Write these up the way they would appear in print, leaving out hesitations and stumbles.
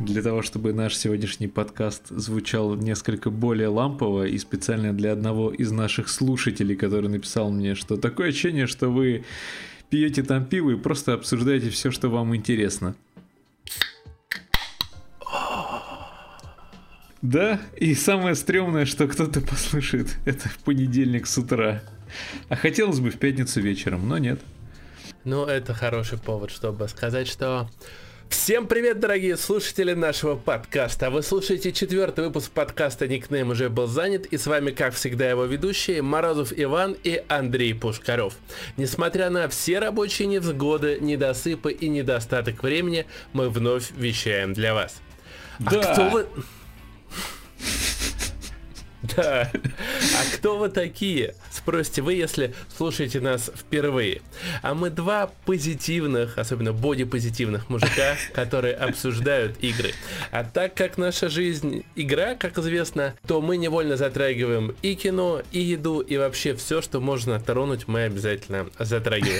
для того, чтобы наш сегодняшний подкаст звучал несколько более лампово, и специально для одного из наших слушателей, который написал мне, что такое ощущение, что вы пьете там пиво и просто обсуждаете все, что вам интересно. Да, и самое стрёмное, что кто-то послушает, это в понедельник с утра. А хотелось бы в пятницу вечером, но нет. Ну, это хороший повод, чтобы сказать, что... Всем привет, дорогие слушатели нашего подкаста. Вы слушаете 4-й выпуск подкаста «Никнейм уже был занят», и с вами, как всегда, его ведущие Морозов Иван и Андрей Пушкарев. Несмотря на все рабочие невзгоды, недосыпы и недостаток времени, мы вновь вещаем для вас. Да. А кто вы... Да. А кто вы такие? Спросите вы, если слушаете нас впервые. А мы два позитивных, особенно бодипозитивных мужика, которые обсуждают игры. А так как наша жизнь игра, как известно, то мы невольно затрагиваем и кино, и еду, и вообще все, что можно тронуть, мы обязательно затрагиваем.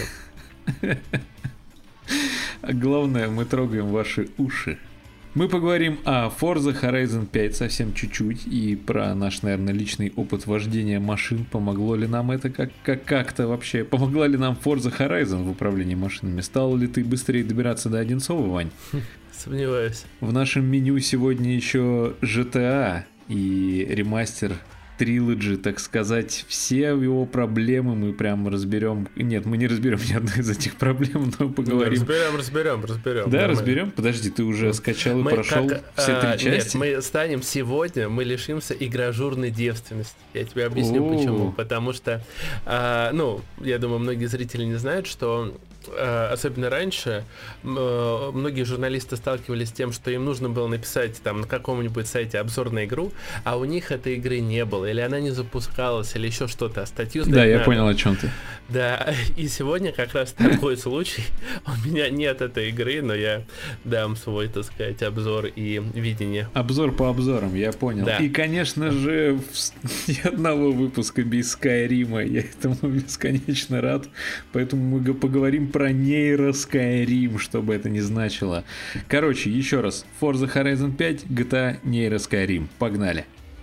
А главное, мы трогаем ваши уши. Мы поговорим о Forza Horizon 5 совсем чуть-чуть и про наш, наверное, личный опыт вождения машин. Помогло ли нам это как-то вообще? Помогла ли нам Forza Horizon в управлении машинами? Стал ли ты быстрее добираться до Одинцова, Вань? Сомневаюсь. В нашем меню сегодня еще GTA и ремастер Trilogy, так сказать, все его проблемы мы прям разберем. Нет, мы не разберем ни одну из этих проблем, но поговорим. Разберем. Да, разберем. Подожди, ты уже скачал и прошел все 3 части? Нет, мы станем сегодня, мы лишимся игражурной девственности. Я тебе объясню почему. Потому что, я думаю, многие зрители не знают, что особенно раньше многие журналисты сталкивались с тем, что им нужно было написать там на каком-нибудь сайте обзор на игру, а у них этой игры не было, или она не запускалась, или еще что-то. Статью сдать надо. Я понял, о чем ты. Да, и сегодня как раз такой случай. У меня нет этой игры, но я дам свой, так сказать, обзор и видение. Обзор по обзорам, я понял. Да. И, конечно же, ни одного выпуска без Скайрима. Я этому бесконечно рад. Поэтому мы поговорим про нейро Skyrim, что бы это ни значило. Короче, еще раз. Forza Horizon 5, GTA, нейро Skyrim. Погнали.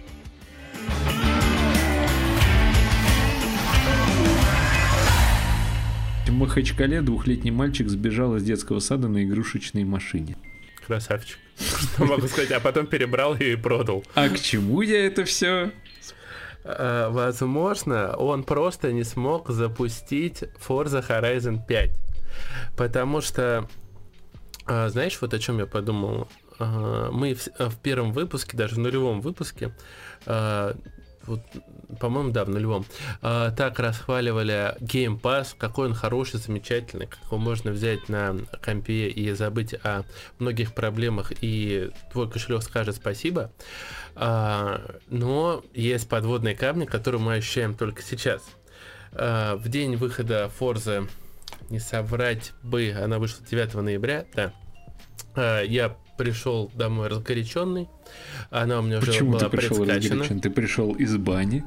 В Махачкале 2-летний мальчик сбежал из детского сада на игрушечной машине. Красавчик. Что могу сказать? А потом перебрал ее и продал. А к чему я это все? Возможно, он просто не смог запустить Forza Horizon 5. Потому что, знаешь, вот о чем я подумал? Мы в первом выпуске, даже в нулевом выпуске, вот, по-моему, да, в нулевом, так расхваливали Game Pass, какой он хороший, замечательный, как его можно взять на компе и забыть о многих проблемах, и твой кошелек скажет спасибо. Но есть подводные камни, которые мы ощущаем только сейчас. В день выхода Forza, не соврать бы, она вышла 9 ноября, да, я пришел домой разгоряченный. Она у меня уже Почему была ты пришел разгоряченный? Ты пришел из бани?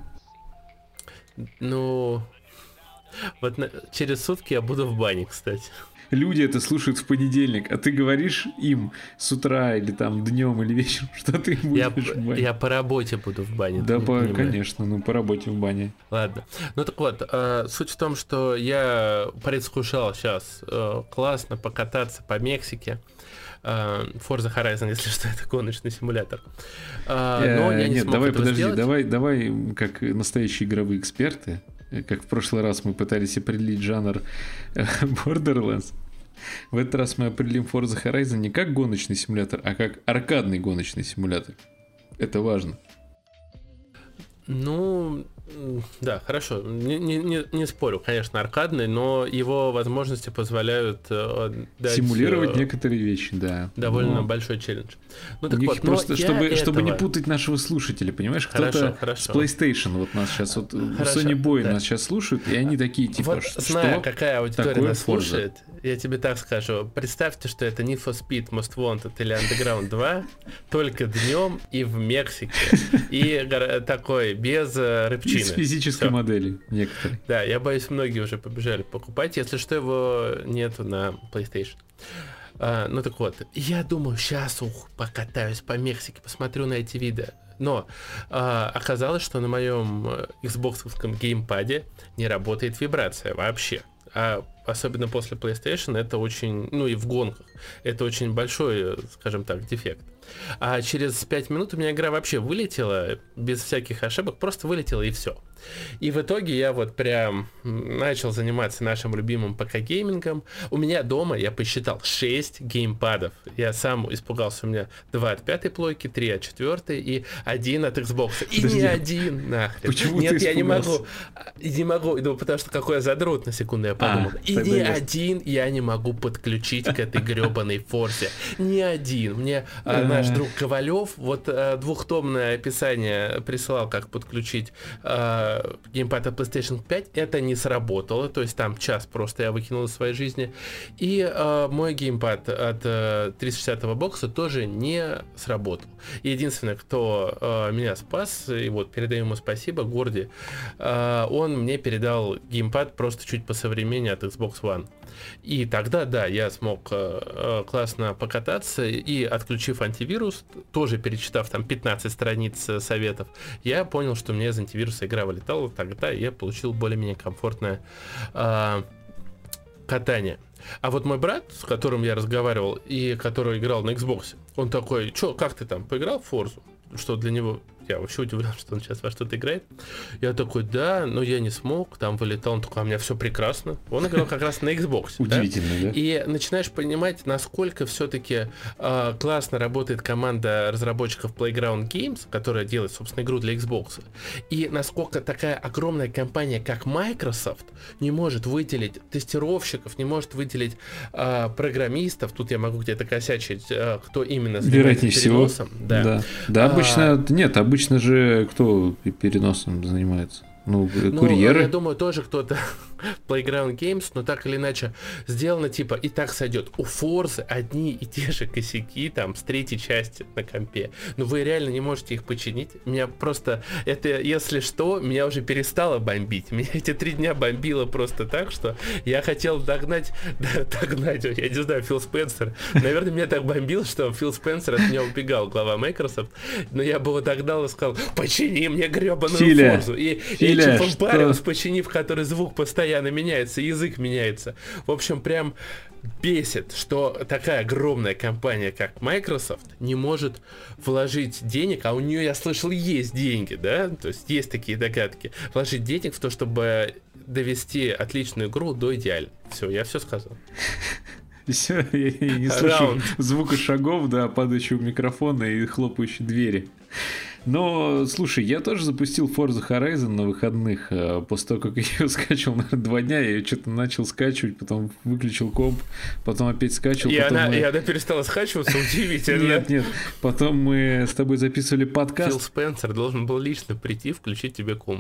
Ну, вот через сутки я буду в бане, кстати. Люди это слушают в понедельник, а ты говоришь им с утра или там днем или вечером, что ты будешь в бане. Я по работе буду в бане. Да, конечно, по работе в бане. Ладно. Ну так вот, суть в том, что я предвкушал сейчас классно покататься по Мексике. Forza Horizon, если что, это гоночный симулятор. Но я не смог этого сделать. Давай, как настоящие игровые эксперты, как в прошлый раз мы пытались определить жанр Borderlands, в этот раз мы определим Forza Horizon не как гоночный симулятор, а как аркадный гоночный симулятор. Это важно. Ну, да, хорошо. Не спорю, конечно, аркадный, но его возможности позволяют дать симулировать некоторые вещи, да. Довольно большой челлендж. Ну, так вот, просто, чтобы не путать нашего слушателя, понимаешь? Хорошо. С PlayStation вот нас сейчас, вот Sony Boy нас сейчас слушают, и они такие, типа, вот, зная, какая аудитория нас слушает, я тебе так скажу. Представьте, что это Need for Speed, Most Wanted или Underground 2, только днем и в Мексике. И такой, без рыбчины. С физической модели некоторые. Да, я боюсь, многие уже побежали покупать. Если что, его нету на PlayStation. Ну так вот, я думаю, сейчас покатаюсь по Мексике, посмотрю на эти виды. Но оказалось, что на моем Xbox-овском геймпаде не работает вибрация вообще. А особенно после PlayStation это очень, ну и в гонках, это очень большой, скажем так, дефект. А через 5 минут у меня игра вообще вылетела, без всяких ошибок, просто вылетела и все. И в итоге я вот прям начал заниматься нашим любимым ПК-геймингом. У меня дома, я посчитал, 6 геймпадов. Я сам испугался, у меня 2 от 5-й плойки, 3 от 4-й и 1 от Xbox. И Подожди, не один нахрен. Почему Нет, ты я испугался? не могу, ну потому что какой я задрот, на секунду я подумал. И ни один я не могу подключить к этой гребаной Форзе. Ни один. Мне наш друг Ковалев вот двухтомное описание присылал, как подключить геймпад от PlayStation 5, это не сработало, то есть там час просто я выкинул из своей жизни, и мой геймпад от 360-го бокса тоже не сработал. Единственное, кто меня спас, и вот передаю ему спасибо, Горди, он мне передал геймпад просто чуть посовременнее от Xbox One. И тогда, да, я смог классно покататься, и отключив антивирус, тоже перечитав там 15 страниц советов, я понял, что мне из антивируса игра вылетала, тогда я получил более-менее комфортное катание. А вот мой брат, с которым я разговаривал и который играл на Xbox, он такой: чё, как ты там, поиграл в Форзу? Что для него... Я вообще удивлен, что он сейчас во что-то играет. Я такой: да, но я не смог, там вылетал. Он такой: а у меня все прекрасно. Он играл как раз на Xbox. Удивительно, да? И начинаешь понимать, насколько все-таки классно работает команда разработчиков Playground Games, которая делает, собственно, игру для Xbox. И насколько такая огромная компания, как Microsoft, не может выделить тестировщиков, не может выделить программистов. Тут я могу где-то косячить, кто именно занимается переносом. Да, обычно... Нет, обычно же кто переносом занимается? Ну, курьеры. Я думаю, тоже кто-то Playground Games, но так или иначе сделано типа и так сойдет. У Forza одни и те же косяки там с 3-й части на компе. Но вы реально не можете их починить. Меня просто, это, если что, меня уже перестало бомбить. Меня эти 3 дня бомбило просто так, что я хотел догнать, я не знаю, Фил Спенсер. Наверное, меня так бомбило, что Фил Спенсер от меня убегал, глава Microsoft. Но я бы его догнал и сказал: почини мне гребаную Forza. И Age of Empires, починив, который звук постоянно меняется, язык меняется. В общем, прям бесит, что такая огромная компания, как Microsoft, не может вложить денег, а у нее, я слышал, есть деньги, да, то есть есть такие догадки, вложить денег в то, чтобы довести отличную игру до идеала. Все, я все сказал. Все, я не слышу звука шагов, да, падающего микрофона и хлопающей двери. Но, слушай, я тоже запустил Forza Horizon на выходных. После того, как я ее скачивал, наверное, 2 дня, я ее что-то начал скачивать, потом выключил комп, потом опять скачивал. И она перестала скачиваться, удивительно. Нет, потом мы с тобой записывали подкаст. Фил Спенсер должен был лично прийти, включить тебе комп.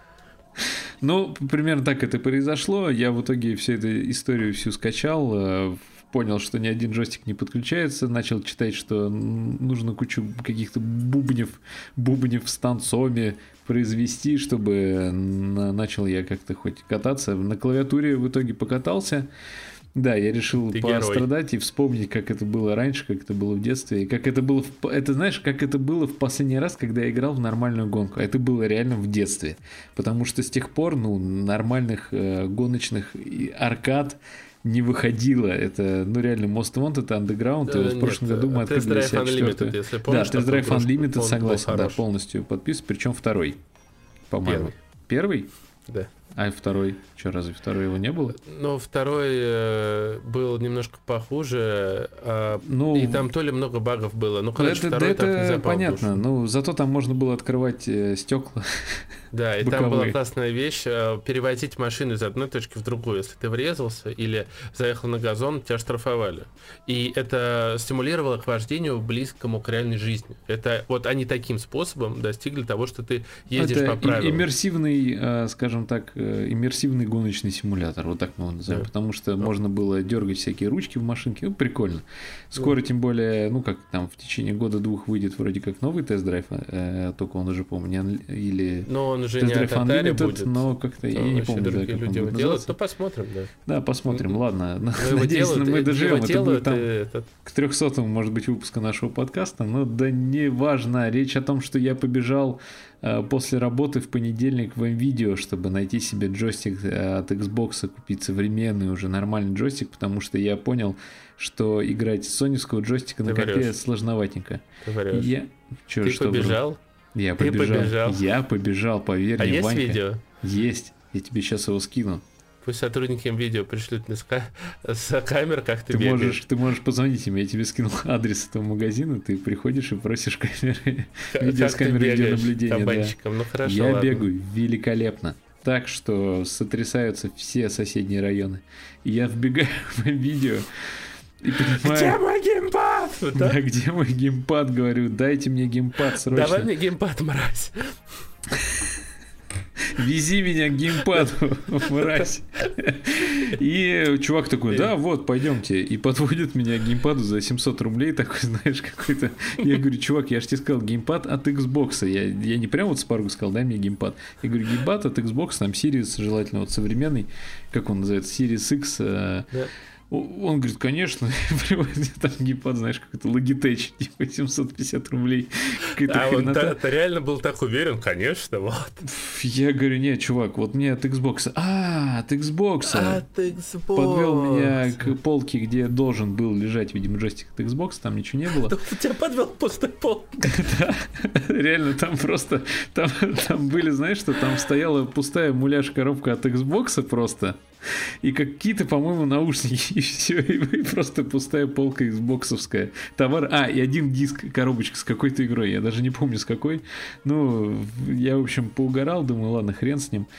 Ну, примерно так это произошло. Я в итоге всю эту историю всю скачал, понял, что ни один джойстик не подключается, начал читать, что нужно кучу каких-то бубнев с танцами произвести, чтобы начал я как-то хоть кататься. На клавиатуре в итоге покатался. Да, я решил пострадать и вспомнить, как это было раньше, как это было в детстве, и как это было, знаешь, как это было в последний раз, когда я играл в нормальную гонку. Это было реально в детстве, потому что с тех пор, нормальных гоночных аркад не выходило. Это, реально, Most Wanted, Underground, и вот в прошлом году мы открыли для себя 4-ю. Да, Test Drive Unlimited, согласен, да, полностью подписан, причем 2-й, по-моему. Первый? Да. А 2-й? Что, разве 2-й его не было? Ну, 2-й был немножко похуже, и там то ли много багов было. Ну, короче, 2-й так не запал понятно, душу. Зато там можно было открывать стекла. Да, и там была классная вещь, перевозить машину из одной точки в другую. Если ты врезался или заехал на газон, тебя штрафовали. И это стимулировало к вождению близкому к реальной жизни. Это вот они таким способом достигли того, что ты едешь по правилам. Иммерсивный, скажем так, иммерсивный гоночный симулятор, вот так мы его назовем, потому что можно было дергать всякие ручки в машинке, ну, прикольно. Скоро, тем более, ну, как там, в течение года-двух выйдет вроде как новый тест-драйв, только он уже, помню, или тест-драйв Unlimited, но как-то, я не помню, да, как он будет называться. Ну, посмотрим, да. Да, посмотрим, ладно. Надеюсь, мы доживем, это будет там к 300-му, может быть, выпуска нашего подкаста, но да не важно. Речь о том, что я побежал после работы в понедельник в МВидео, чтобы найти себе джойстик от Xbox, купить современный уже нормальный джойстик, потому что я понял, что играть с соневского джойстика на компе сложноватенько. Ты побежал? Я побежал, поверь мне, Ванька. Есть видео? Есть. Я тебе сейчас его скину. Пусть сотрудники видео пришлют мне с камер, как ты бегаешь. Ты можешь позвонить им, я тебе скинул адрес этого магазина, ты приходишь и просишь камеры, видео с камеры видеонаблюдения. Да. Ну, хорошо, я ладно. бегаю великолепно. Так что сотрясаются все соседние районы. И я вбегаю в видео и понимаю... Где мой геймпад? Вот да, где мой геймпад, говорю, дайте мне геймпад срочно. Давай мне геймпад, мразь. Вези меня к геймпаду, мразь. И чувак такой, да, вот, пойдемте. И подводит меня к геймпаду за 700 рублей, такой, знаешь, какой-то... Я говорю, чувак, я же тебе сказал, геймпад от Xbox. Я не прям вот с порога сказал, дай мне геймпад. Я говорю, геймпад от Xbox, там Series, желательно вот современный, как он называется, Series X. Да. Он говорит, конечно, приводит мне там геймпад, знаешь, какой-то Logitech, типа 750 рублей. Он реально был так уверен, конечно, вот. Я говорю, нет, чувак, вот мне от Xbox. От Xbox. От Xbox. Подвел меня к полке, где должен был лежать, видимо, джойстик от Xbox, там ничего не было. У тебя подвел пустой пол. Да, реально, там просто, там были, знаешь, что там стояла пустая муляж-коробка от Xbox просто. И какие-то, по-моему, наушники, и все, и просто пустая полка Xbox-овская. Товар, и один диск, коробочка с какой-то игрой, я даже не помню с какой. Ну, я, в общем, поугорал, думаю, ладно, хрен с ним.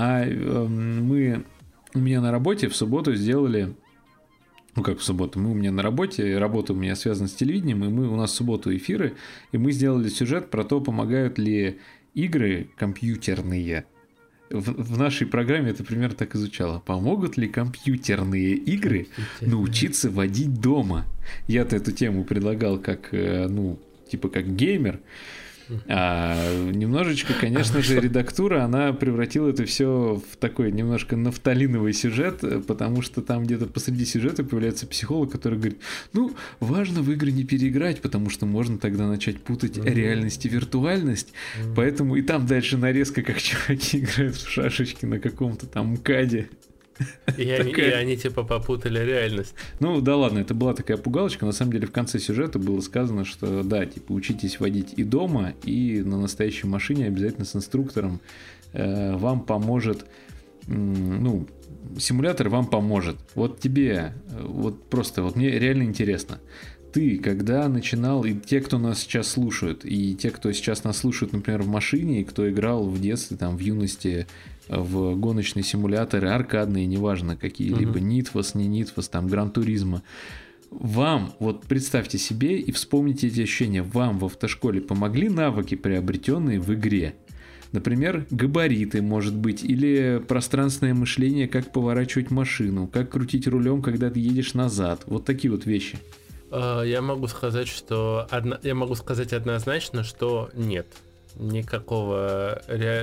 У меня на работе в субботу сделали... Ну, как в субботу? У меня на работе, работа у меня связана с телевидением, и у нас в субботу эфиры, и мы сделали сюжет про то, помогают ли игры компьютерные. В нашей программе это примерно так и звучало. Помогут ли компьютерные игры научиться водить дома? Я-то эту тему предлагал как, как геймер. Немножечко, конечно же, редактура, она превратила это все в такой немножко нафталиновый сюжет, потому что там где-то посреди сюжета появляется психолог, который говорит, важно в игры не переиграть, потому что можно тогда начать путать реальность и виртуальность, поэтому и там дальше нарезка, как чуваки играют в шашечки на каком-то там МКАДе. И они типа попутали реальность. Ну да ладно, это была такая пугалочка. На самом деле в конце сюжета было сказано, что да, типа учитесь водить и дома, и на настоящей машине обязательно с инструктором. Вам поможет, симулятор вам поможет. Вот тебе, вот просто, вот мне реально интересно. Ты, когда начинал, и те, кто нас сейчас слушают, и те, кто сейчас нас слушает, например, в машине, и кто играл в детстве, там, в юности, в гоночные симуляторы, аркадные, неважно, какие-либо, Нитфос, не Нитфос, там, Гран-туризмо, вам, вот представьте себе и вспомните эти ощущения, вам в автошколе помогли навыки, приобретенные в игре? Например, габариты, может быть, или пространственное мышление, как поворачивать машину, как крутить рулем, когда ты едешь назад, вот такие вот вещи. Я могу сказать однозначно, что нет. Никакого...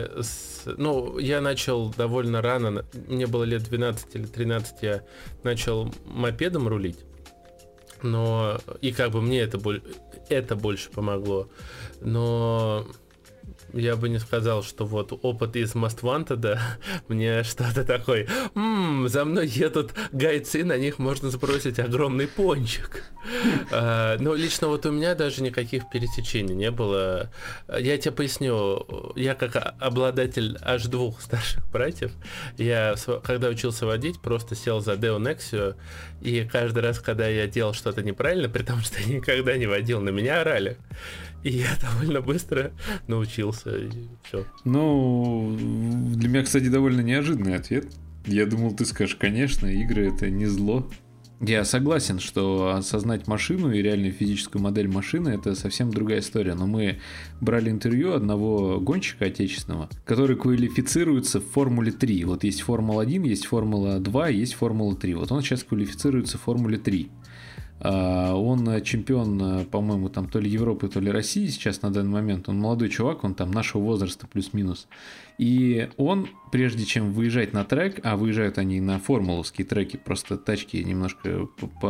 я начал довольно рано, мне было лет 12 или 13, я начал мопедом рулить, но и как бы мне это больше помогло, но я бы не сказал, что вот опыт из Most Wanted мне что-то такое. За мной едут гайцы, на них можно сбросить огромный пончик. Но лично вот у меня даже никаких пересечений не было. Я тебе поясню. Я как обладатель аж 2 старших братьев, я когда учился водить, просто сел за Deo Nexio, и каждый раз, когда я делал что-то неправильно, при том, что я никогда не водил, на меня орали. И я довольно быстро научился, и все. Для меня, кстати, довольно неожиданный ответ. Я думал, ты скажешь, конечно, игры — это не зло. Я согласен, что осознать машину и реальную физическую модель машины — это совсем другая история. Но мы брали интервью одного гонщика отечественного, который квалифицируется в Формуле 3. Вот есть Формула-1, есть Формула-2, есть Формула-3. Вот он сейчас квалифицируется в Формуле 3. Он чемпион, по-моему, там то ли Европы, то ли России сейчас на данный момент. Он молодой чувак, он там нашего возраста плюс-минус. И он, прежде чем выезжать на трек, а выезжают они на формуловские треки, просто тачки немножко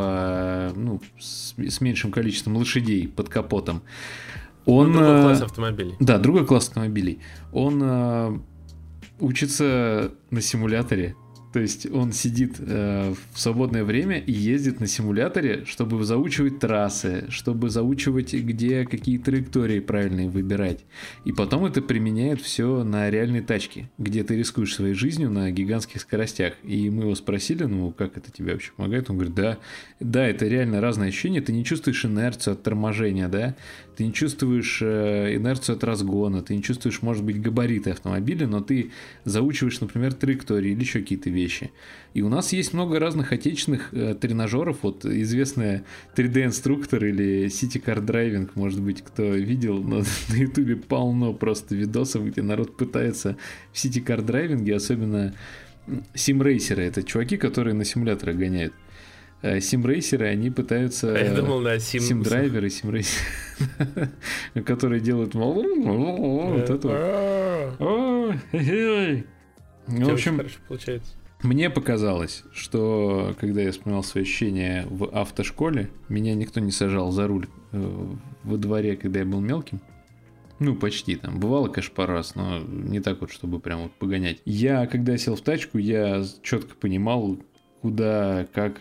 с меньшим количеством лошадей под капотом. Он, другой класс автомобилей. Да, другой класс автомобилей. Он учится на симуляторе. То есть он сидит в свободное время и ездит на симуляторе, чтобы заучивать трассы, чтобы заучивать, где какие траектории правильные выбирать. И потом это применяет все на реальной тачке, где ты рискуешь своей жизнью на гигантских скоростях. И мы его спросили, как это тебе вообще помогает? Он говорит, да, это реально разное ощущение. Ты не чувствуешь инерцию от торможения, да? Ты не чувствуешь инерцию от разгона, ты не чувствуешь, может быть, габариты автомобиля, но ты заучиваешь, например, траектории или еще какие-то вещи. И у нас есть много разных отечественных тренажеров. Вот известная 3D-инструктор или City Car Driving, может быть, кто видел, но на ютубе полно просто видосов, где народ пытается в City Car Driving, особенно симрейсеры. Это чуваки, которые на симуляторах гоняют. Симрейсеры, они пытаются... Я думал, на симдрайверы, симрейсеры, которые делают... Вот это вот. В общем, хорошо получается. Мне показалось, что когда я вспоминал свои ощущения в автошколе, меня никто не сажал за руль во дворе, когда я был мелким. Почти там. Бывало, конечно, пару раз, но не так вот, чтобы прям вот погонять. Когда сел в тачку, я четко понимал, куда, как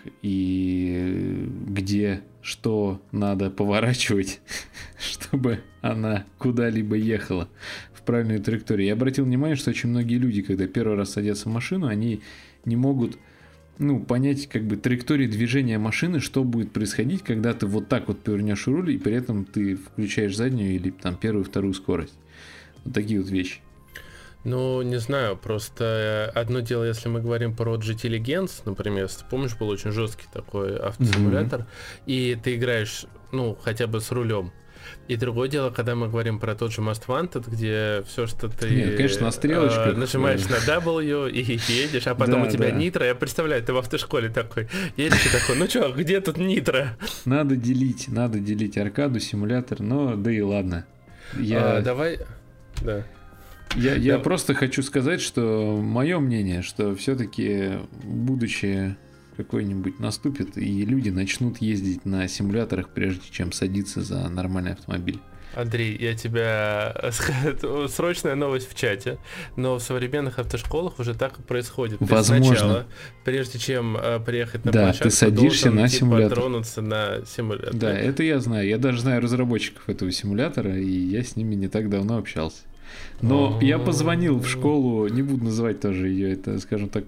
и где, что надо поворачивать, чтобы она куда-либо ехала в правильную траекторию. Я обратил внимание, что очень многие люди, когда первый раз садятся в машину, они не могут понять траектории движения машины, что будет происходить, когда ты вот так вот повернешь руль, и при этом ты включаешь заднюю или там первую, вторую скорость. Вот такие вот вещи. Не знаю, просто одно дело, если мы говорим про GT Legends, например, если ты помнишь, был очень жесткий такой автосимулятор, и ты играешь, хотя бы с рулем. И другое дело, когда мы говорим про тот же Most Wanted, где все, что ты Нет, конечно, на стрелочках, нажимаешь на W и едешь, а потом у тебя нитро. Я представляю, ты в автошколе такой едешь и такой, где тут нитро? Надо делить аркаду, симулятор, да и ладно. Давай, да. Я просто хочу сказать, что мое мнение, что все-таки будущее какое-нибудь наступит, и люди начнут ездить на симуляторах, прежде чем садиться за нормальный автомобиль. Андрей, я тебя... Срочная новость в чате, но в современных автошколах уже так и происходит. Возможно. Ты сначала, прежде чем приехать на площадку, ты садишься на симулятор. Тронуться на симулятор. Да, это я знаю. Я даже знаю разработчиков этого симулятора, и я с ними не так давно общался. Но я позвонил в школу, не буду называть тоже ее, это, скажем так,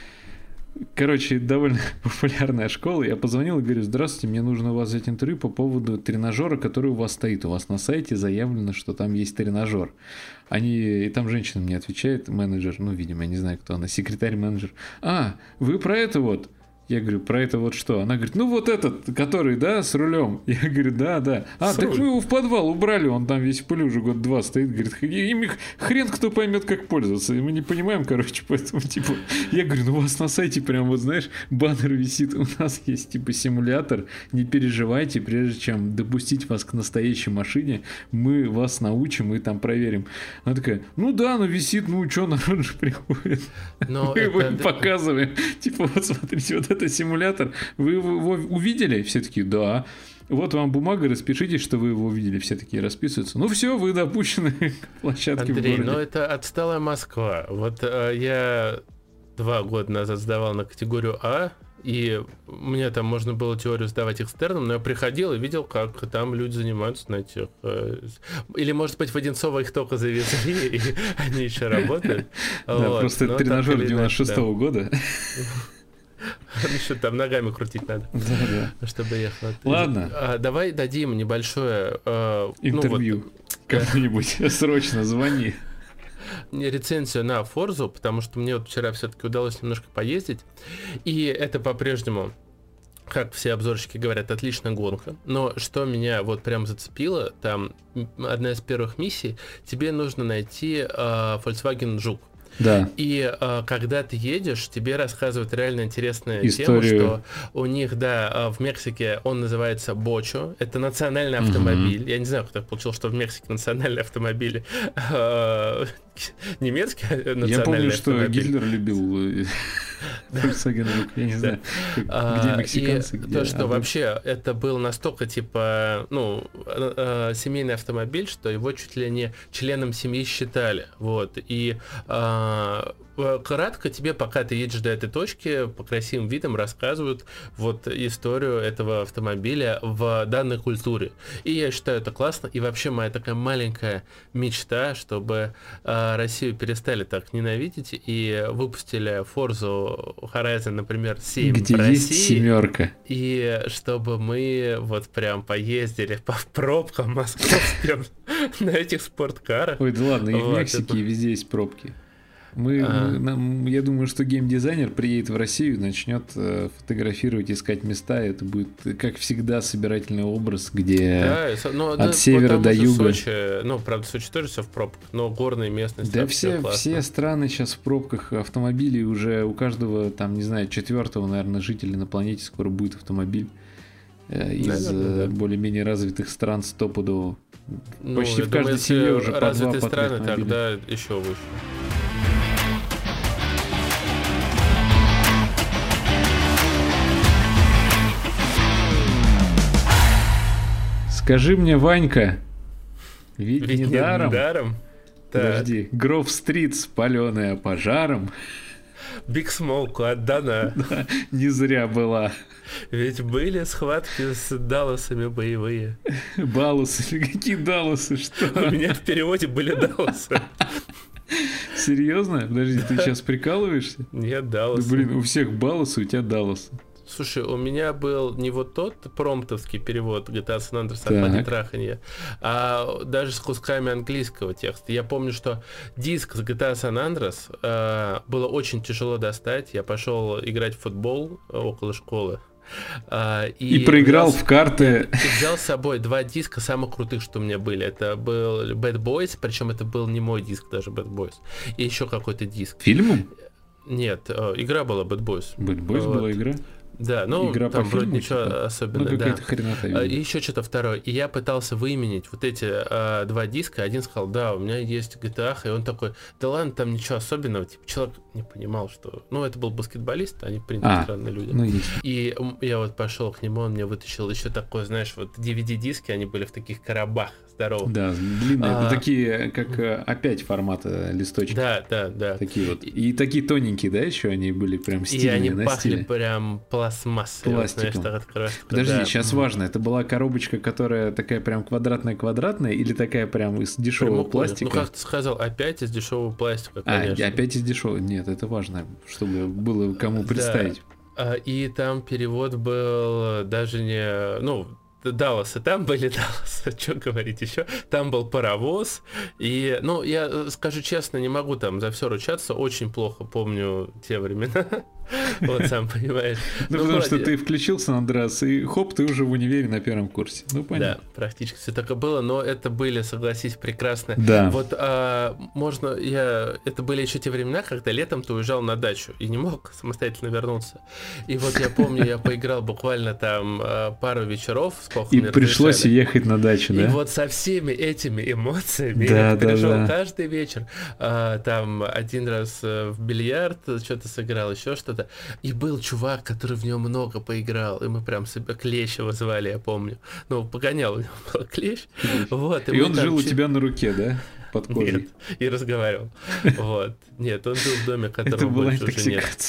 довольно популярная школа. Я позвонил и говорю: здравствуйте, мне нужно у вас взять интервью по поводу тренажера, который у вас стоит. У вас на сайте заявлено, что там есть тренажер. И там женщина мне отвечает, менеджер, видимо, я не знаю, кто она, секретарь-менеджер. Вы про это вот? Я говорю, про это вот что? Она говорит, вот этот, который, с рулем. Я говорю, да. Так мы его в подвал убрали, он там весь в пыли уже год-два стоит. Говорит, хрен кто поймет, как пользоваться. И мы не понимаем, поэтому, я говорю, у вас на сайте прям, баннер висит, у нас есть, симулятор, не переживайте, прежде чем допустить вас к настоящей машине, мы вас научим и там проверим. Она такая, висит, что, народ же приходит. Мы его показываем. Вот смотрите, вот это симулятор. Вы его увидели? Все такие, да. Вот вам бумага, распишитесь, что вы его увидели. Все такие расписываются. Все, вы допущены к площадке Андрей, в городе. это отсталая Москва. Я 2 года назад сдавал на категорию А, и мне там можно было теорию сдавать экстерном, но я приходил и видел, как там люди занимаются на этих... Или, может быть, в Одинцово их только завезли, и они еще работают. Да, просто это тренажер 96-го года. Еще там ногами крутить надо, чтобы ехать. Ладно. Давай дадим небольшое... интервью. Кому-нибудь срочно звони. Рецензию на Форзу, потому что мне вчера все-таки удалось немножко поездить. И это по-прежнему как все обзорщики говорят, отличная гонка. Но что меня вот прям зацепило, там одна из первых миссий, тебе нужно найти Volkswagen Жук. Да. И когда ты едешь, тебе рассказывают реально интересную тему, что у них, да, в Мексике он называется Бочо. Это национальный автомобиль. Я не знаю, как так получилось, что в Мексике национальные автомобили немецкие национальные. Я помню, что Гитлер любил Volkswagen Жук. Я не знаю, где мексиканцы, где... То, что вообще это был настолько, типа, семейный автомобиль, что его чуть ли не членом семьи считали. Вот. И кратко тебе, пока ты едешь до этой точки, по красивым видам рассказывают вот историю этого автомобиля в данной культуре. И я считаю это классно. И вообще моя такая маленькая мечта, чтобы Россию перестали так ненавидеть и выпустили Forza Horizon, например, 7 где в России. Есть семерка. И чтобы мы вот прям поездили по пробкам московским на этих спорткарах. Ой, да ладно, и в Мексике, и везде есть пробки. Я думаю, что геймдизайнер приедет в Россию, начнет фотографировать, искать места. Это будет, как всегда, собирательный образ, где от севера до юга. Сочи, правда, Сочи тоже все в пробках, но горные местности. Да, все страны сейчас в пробках автомобилей. Уже у каждого, там, не знаю, 4-го, наверное, жителя на планете скоро будет автомобиль. Из более-менее развитых стран стопудово. Почти в каждой семье уже по 2-3 развитые страны автомобиля. Тогда еще выше. Скажи мне, Ванька, ведь недаром. Подожди, Гров-стрит, спаленная пожаром. Биг Смоуку отдана. Да, не зря была. Ведь были схватки с Далласами боевые. Балласы? Какие Далласы? Что? У меня в переводе были Далласы. Серьезно? Подожди, ты сейчас прикалываешься? Нет, Далласы. Да, блин, у всех Балласы, у тебя Далласы. Слушай, у меня был не вот тот промптовский перевод GTA San Andreas «Отпади траханье», а даже с кусками английского текста. Я помню, что диск с GTA San Andreas было очень тяжело достать. Я пошел играть в футбол около школы. И проиграл в карты. И взял с собой 2 диска самых крутых, что у меня были. Это был Bad Boys, причем это был не мой диск даже, Bad Boys. И еще какой-то диск. Фильмом? Нет, игра была Bad Boys. Bad Boys была игра? Да, игра там по вроде фильму, ничего что-то? особенного. Какая-то хренота. И еще что-то второе. И я пытался выменить вот эти 2 диска. Один сказал, да, у меня есть GTA, и он такой, да ладно, там ничего особенного. Типа человек не понимал, что... это был баскетболист, они, в принципе, странные люди. И я вот пошел к нему, он мне вытащил еще такой, знаешь, вот DVD-диски, они были в таких коробах здоровых. Да, длинные, такие, как опять формата листочки. Да. Такие вот. И такие тоненькие, да, еще они были прям стильные. И они на пахли стиле. Прям пластмассой. Пластиком. Вот, знаешь, Подожди, сейчас важно, это была коробочка, которая такая прям квадратная, или такая прям из дешевого пластика? Как ты сказал, опять из дешевого пластика, конечно. Опять из дешевого. Нет, это важно, чтобы было кому представить. И там перевод был даже не... Далласы, там были Далласы, что говорить еще, там был паровоз, и, я скажу честно, не могу там за все ручаться, очень плохо помню те времена, вот сам понимаешь. Потому что ты включил Сан Андреас, и хоп, ты уже в универе на 1-м курсе, понятно. Да, практически все так и было, но это были, согласись, прекрасно. Да. Вот это были еще те времена, когда летом ты уезжал на дачу и не мог самостоятельно вернуться. И вот я помню, я поиграл буквально там пару вечеров, и пришлось ехать на дачу, да? И вот со всеми этими эмоциями я пришел каждый вечер. Там один раз в бильярд что-то сыграл, еще что-то. И был чувак, который в нем много поиграл. И мы прям себя Клещева звали, я помню. Погонял у него был Клещ. Вот, и он жил у тебя на руке, да? Под кожей. Нет, и разговаривал. Вот. Нет, он жил в доме, которого больше уже нет.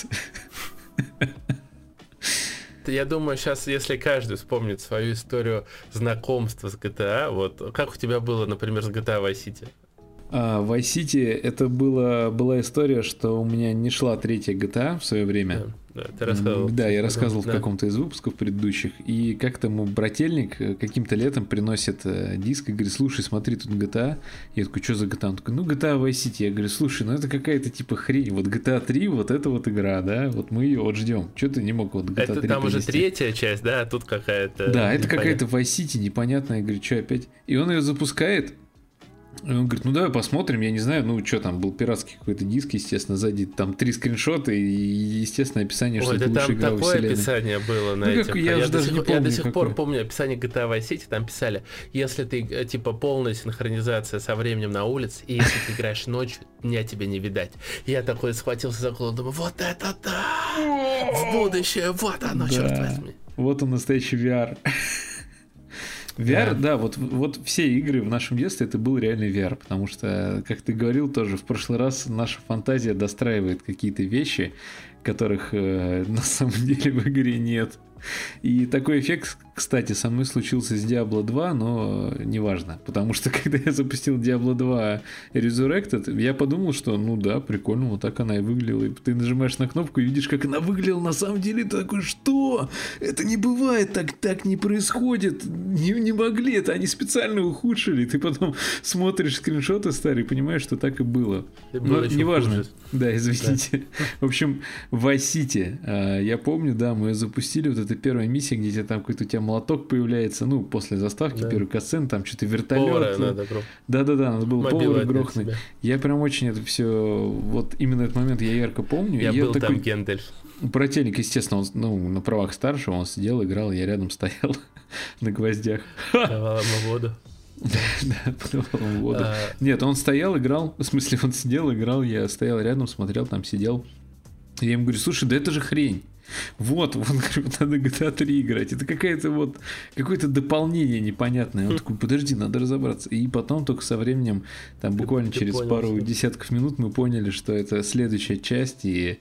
Я думаю, сейчас, если каждый вспомнит свою историю знакомства с GTA, вот как у тебя было, например, с GTA Vice City? В Vice City это была история, что у меня не шла 3-я GTA в свое время. Да, ты рассказывал. Да, я рассказывал в каком-то из выпусков предыдущих. И как-то ему брательник каким-то летом приносит диск и говорит: слушай, смотри, тут GTA. Я такой: что за GTA? Он такой: ну, GTA Vice City. Я говорю: слушай, ну это какая-то типа хрень. Вот GTA 3, вот это вот игра, да? Вот мы ее вот ждем. Что ты не мог вот GTA 3 Это там принести? уже 3-я часть, да? А тут какая-то... Да, это какая-то Vice City непонятная. Я говорю: что опять? И он ее запускает. И он говорит: ну давай посмотрим, я не знаю, ну что там, был пиратский какой-то диск, естественно, сзади там 3 скриншота и, естественно, описание, что это лучшая игра во вселенной. Такое описание было на этих. Я до сих пор помню описание GTA Vice City, там писали: если ты, типа, полная синхронизация со временем на улице, и если ты играешь ночью, меня тебе не видать. Я такой схватился за голову, думаю: вот это да! В будущее, вот оно, черт возьми. Вот он, настоящий VR. VR, да, вот все игры в нашем детстве это был реальный VR, потому что, как ты говорил тоже в прошлый раз, наша фантазия достраивает какие-то вещи, которых на самом деле в игре нет. И такой эффект, кстати, со мной случился с Diablo 2, но неважно, потому что когда я запустил Diablo 2 Resurrected, я подумал, что ну да, прикольно, вот так она и выглядела. И ты нажимаешь на кнопку и видишь, как она выглядела на самом деле, ты такой: что? Это не бывает, так не происходит, не могли, это они специально ухудшили. Ты потом смотришь скриншоты старые и понимаешь, что так и было. Но неважно. Да, извините. Да. В общем, в Vice City, я помню, да, мы запустили вот это первая миссия, где там какой-то у тебя молоток появляется, ну, после заставки, да. Первый катсцен, там что-то вертолет. Да-да-да, надо было повара грохнуть. Я прям очень это все, вот именно этот момент я ярко помню. Я был такой... там Гендальф. Брательник, естественно, он, на правах старшего, он сидел, играл, я рядом стоял на гвоздях. Давал ему воду. Да, подавал ему воду. Нет, он стоял, играл, в смысле, он сидел, играл, я стоял рядом, смотрел, там сидел. Я ему говорю: слушай, да это же хрень. Вот, говорю, надо GTA 3 играть. Это какое-то дополнение непонятное. Он такой: подожди, надо разобраться. И потом только со временем, там буквально через пару десятков минут мы поняли, что это следующая часть, и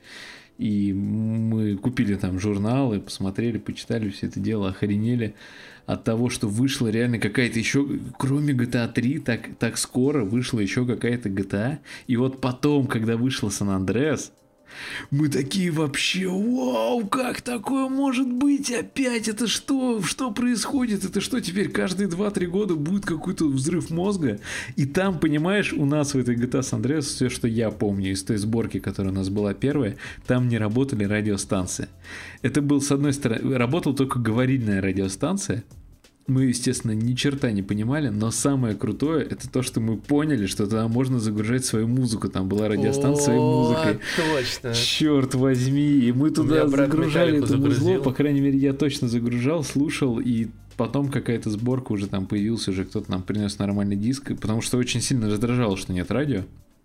мы купили там журналы, посмотрели, почитали все это дело, охренели от того, что вышла реально какая-то еще, кроме GTA 3, так скоро вышла еще какая-то GTA. И вот потом, когда вышла Сан-Андреас, мы такие вообще: вау, как такое может быть? Опять это что? Что происходит? Это что, теперь каждые 2-3 года будет какой-то взрыв мозга? И там, понимаешь, у нас в этой GTA San Andreas, все, что я помню из той сборки, которая у нас была первая, там не работали радиостанции. Это был, с одной стороны, работала только говорильная радиостанция. Мы, естественно, ни черта не понимали, но самое крутое — это то, что мы поняли, что туда можно загружать свою музыку. Там была радиостанция своей музыкой. Точно. Черт возьми. И мы туда загружали это музло. По крайней мере, я точно загружал, слушал, и потом какая-то сборка уже там появилась, уже кто-то нам принес нормальный диск, потому что очень сильно раздражало, что нет радио.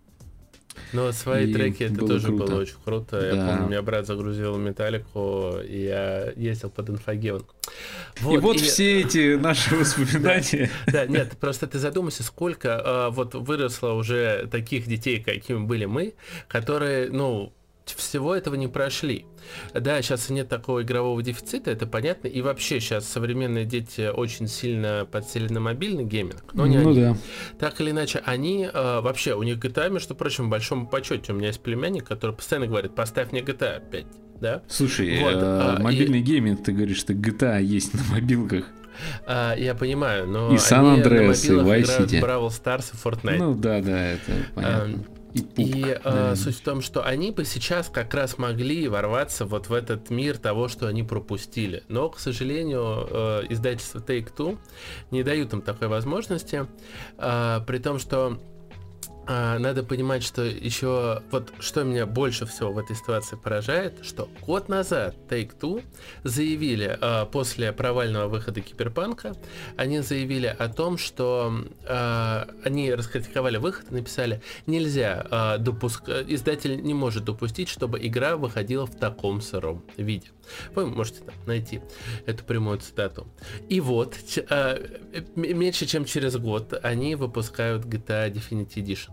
Но свои треки это тоже было очень круто. Да. Я помню, у меня брат загрузил Металлику, и я ездил под Инфогеон. Вот, и вот все эти наши воспоминания. Да, нет, просто ты задумайся, сколько вот выросло уже таких детей, какими были мы, которые, ну, всего этого не прошли. Да, сейчас нет такого игрового дефицита, это понятно. И вообще сейчас современные дети очень сильно подсели на мобильный гейминг. Но не они. Да. Так или иначе, они вообще, у них GTA, между прочим, в большом почете. У меня есть племянник, который постоянно говорит: поставь мне GTA 5. Да? Слушай, вот, мобильный гейминг, ты говоришь, что GTA есть на мобилках. Я понимаю, но и San Andreas, и Vice City. Brawl Stars и Fortnite. Ну да, это понятно. И суть в том, что они бы сейчас как раз могли ворваться вот в этот мир того, что они пропустили. Но, к сожалению, издательство Take-Two не дают им такой возможности, при том, что надо понимать, что еще вот что меня больше всего в этой ситуации поражает, что год назад Take-Two заявили, после провального выхода Киберпанка, они заявили о том, что они раскритиковали выход и написали: нельзя издатель не может допустить, чтобы игра выходила в таком сыром виде. Вы можете там найти эту прямую цитату. И вот меньше чем через год они выпускают GTA Definitive Edition.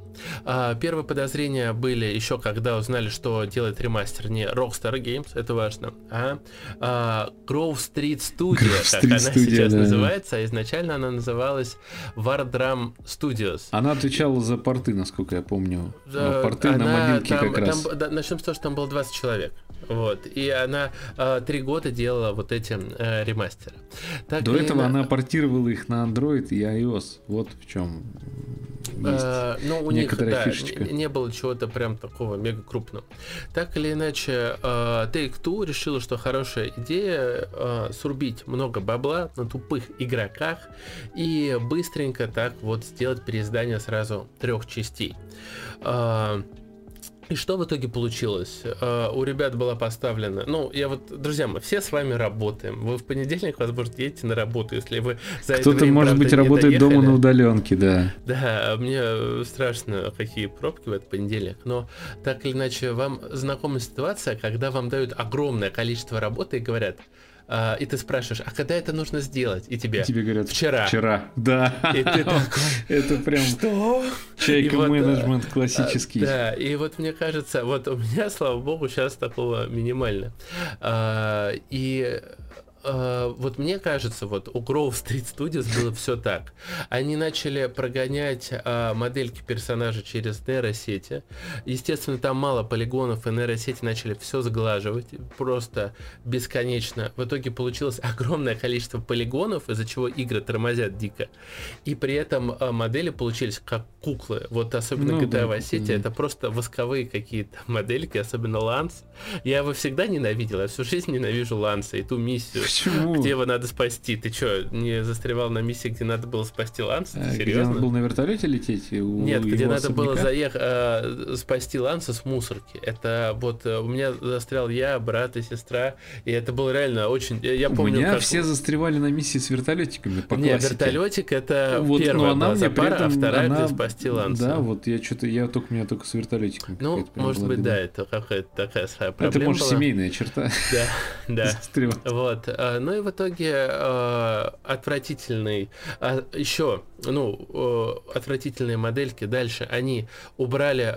Первые подозрения были еще, когда узнали, что делает ремастер не Rockstar Games, это важно, а Grove Street Studio, как она сейчас называется, а изначально она называлась Wardrum Studios. Она отвечала за порты, насколько я помню. Порты на мобилке как раз. Начнем с того, что там было 20 человек. Вот. И она 3 года делала вот эти ремастеры. До этого она портировала их на Android и iOS. Вот в чем есть у них фишечка. Не было чего-то прям такого мега крупного. Так или иначе, Take-Two решила, что хорошая идея срубить много бабла на тупых игроках и быстренько так вот сделать переиздание сразу 3 частей. И что в итоге получилось? У ребят была поставлена... друзья, мы все с вами работаем. Вы в понедельник, возможно, едете на работу, если вы за это время, кто-то, может быть, работает дома на удаленке, да. Да, мне страшно, какие пробки в этот понедельник. Но так или иначе, вам знакома ситуация, когда вам дают огромное количество работы и говорят... И ты спрашиваешь, а когда это нужно сделать? И тебе говорят, вчера. Да. И ты такой, это прям что? Чайка-менеджмент классический. Да, и вот мне кажется, вот у меня, слава богу, сейчас такого минимально. Вот мне кажется, вот у Grove Street Studios было все так. Они начали прогонять модельки персонажей через нейросети. Естественно, там мало полигонов, и нейросети начали все сглаживать. Просто бесконечно. В итоге получилось огромное количество полигонов, из-за чего игры тормозят дико. И при этом модели получились как куклы. Вот особенно GTA Vice City, это просто восковые какие-то модельки, особенно Ланс. Я его всегда ненавидел, я всю жизнь ненавижу Ланса и ту миссию. Почему? Где его надо спасти? Ты что, не застревал на миссии, где надо было спасти Ланса? Серьезно? Где он был на вертолете лететь? Нет, где надо было спасти Ланса с мусорки. Это вот у меня застрял я, брат и сестра, и это было реально очень... Я помню, у меня все застревали на миссии с вертолетиками по классике. Нет, вертолетик это вот, первая была запара, а вторая, где спасти Ланса. Да, вот у меня только с вертолетиками. Может быть, да, это какая-то такая своя проблема. Это, может, семейная черта. Да. Вот. Ну и в итоге отвратительные модельки дальше, они убрали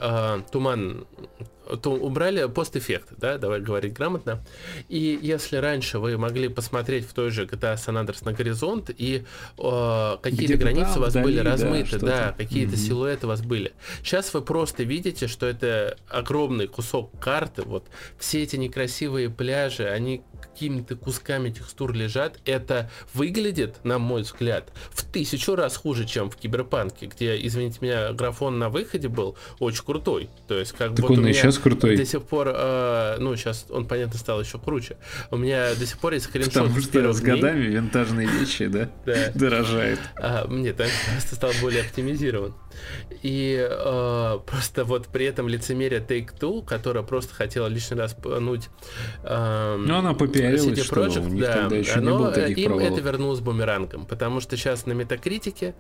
убрали постэффекты, да, давай говорить грамотно. И если раньше вы могли посмотреть в той же GTA San Andreas на горизонт, и какие-то границы у вас были размыты, да, какие-то силуэты у вас были. Сейчас вы просто видите, что это огромный кусок карты, вот все эти некрасивые пляжи, они какими-то кусками текстур лежат. Это выглядит, на мой взгляд, в 1000 раз хуже, чем в Киберпанке, где, извините меня, графон на выходе был очень крутой. То есть, как так вот он и сейчас крутой. До сих пор, сейчас он, понятно, стал еще круче. У меня до сих пор есть скриншот. Потому что с годами винтажные вещи, да, дорожают. Нет, он просто стал более оптимизирован. И просто вот при этом лицемерие Take-Two, которая просто хотела лишний раз пнуть она попиарилась, City что у них тогда еще не было таких им провалов. это вернулось бумерангом, потому что сейчас на Метакритике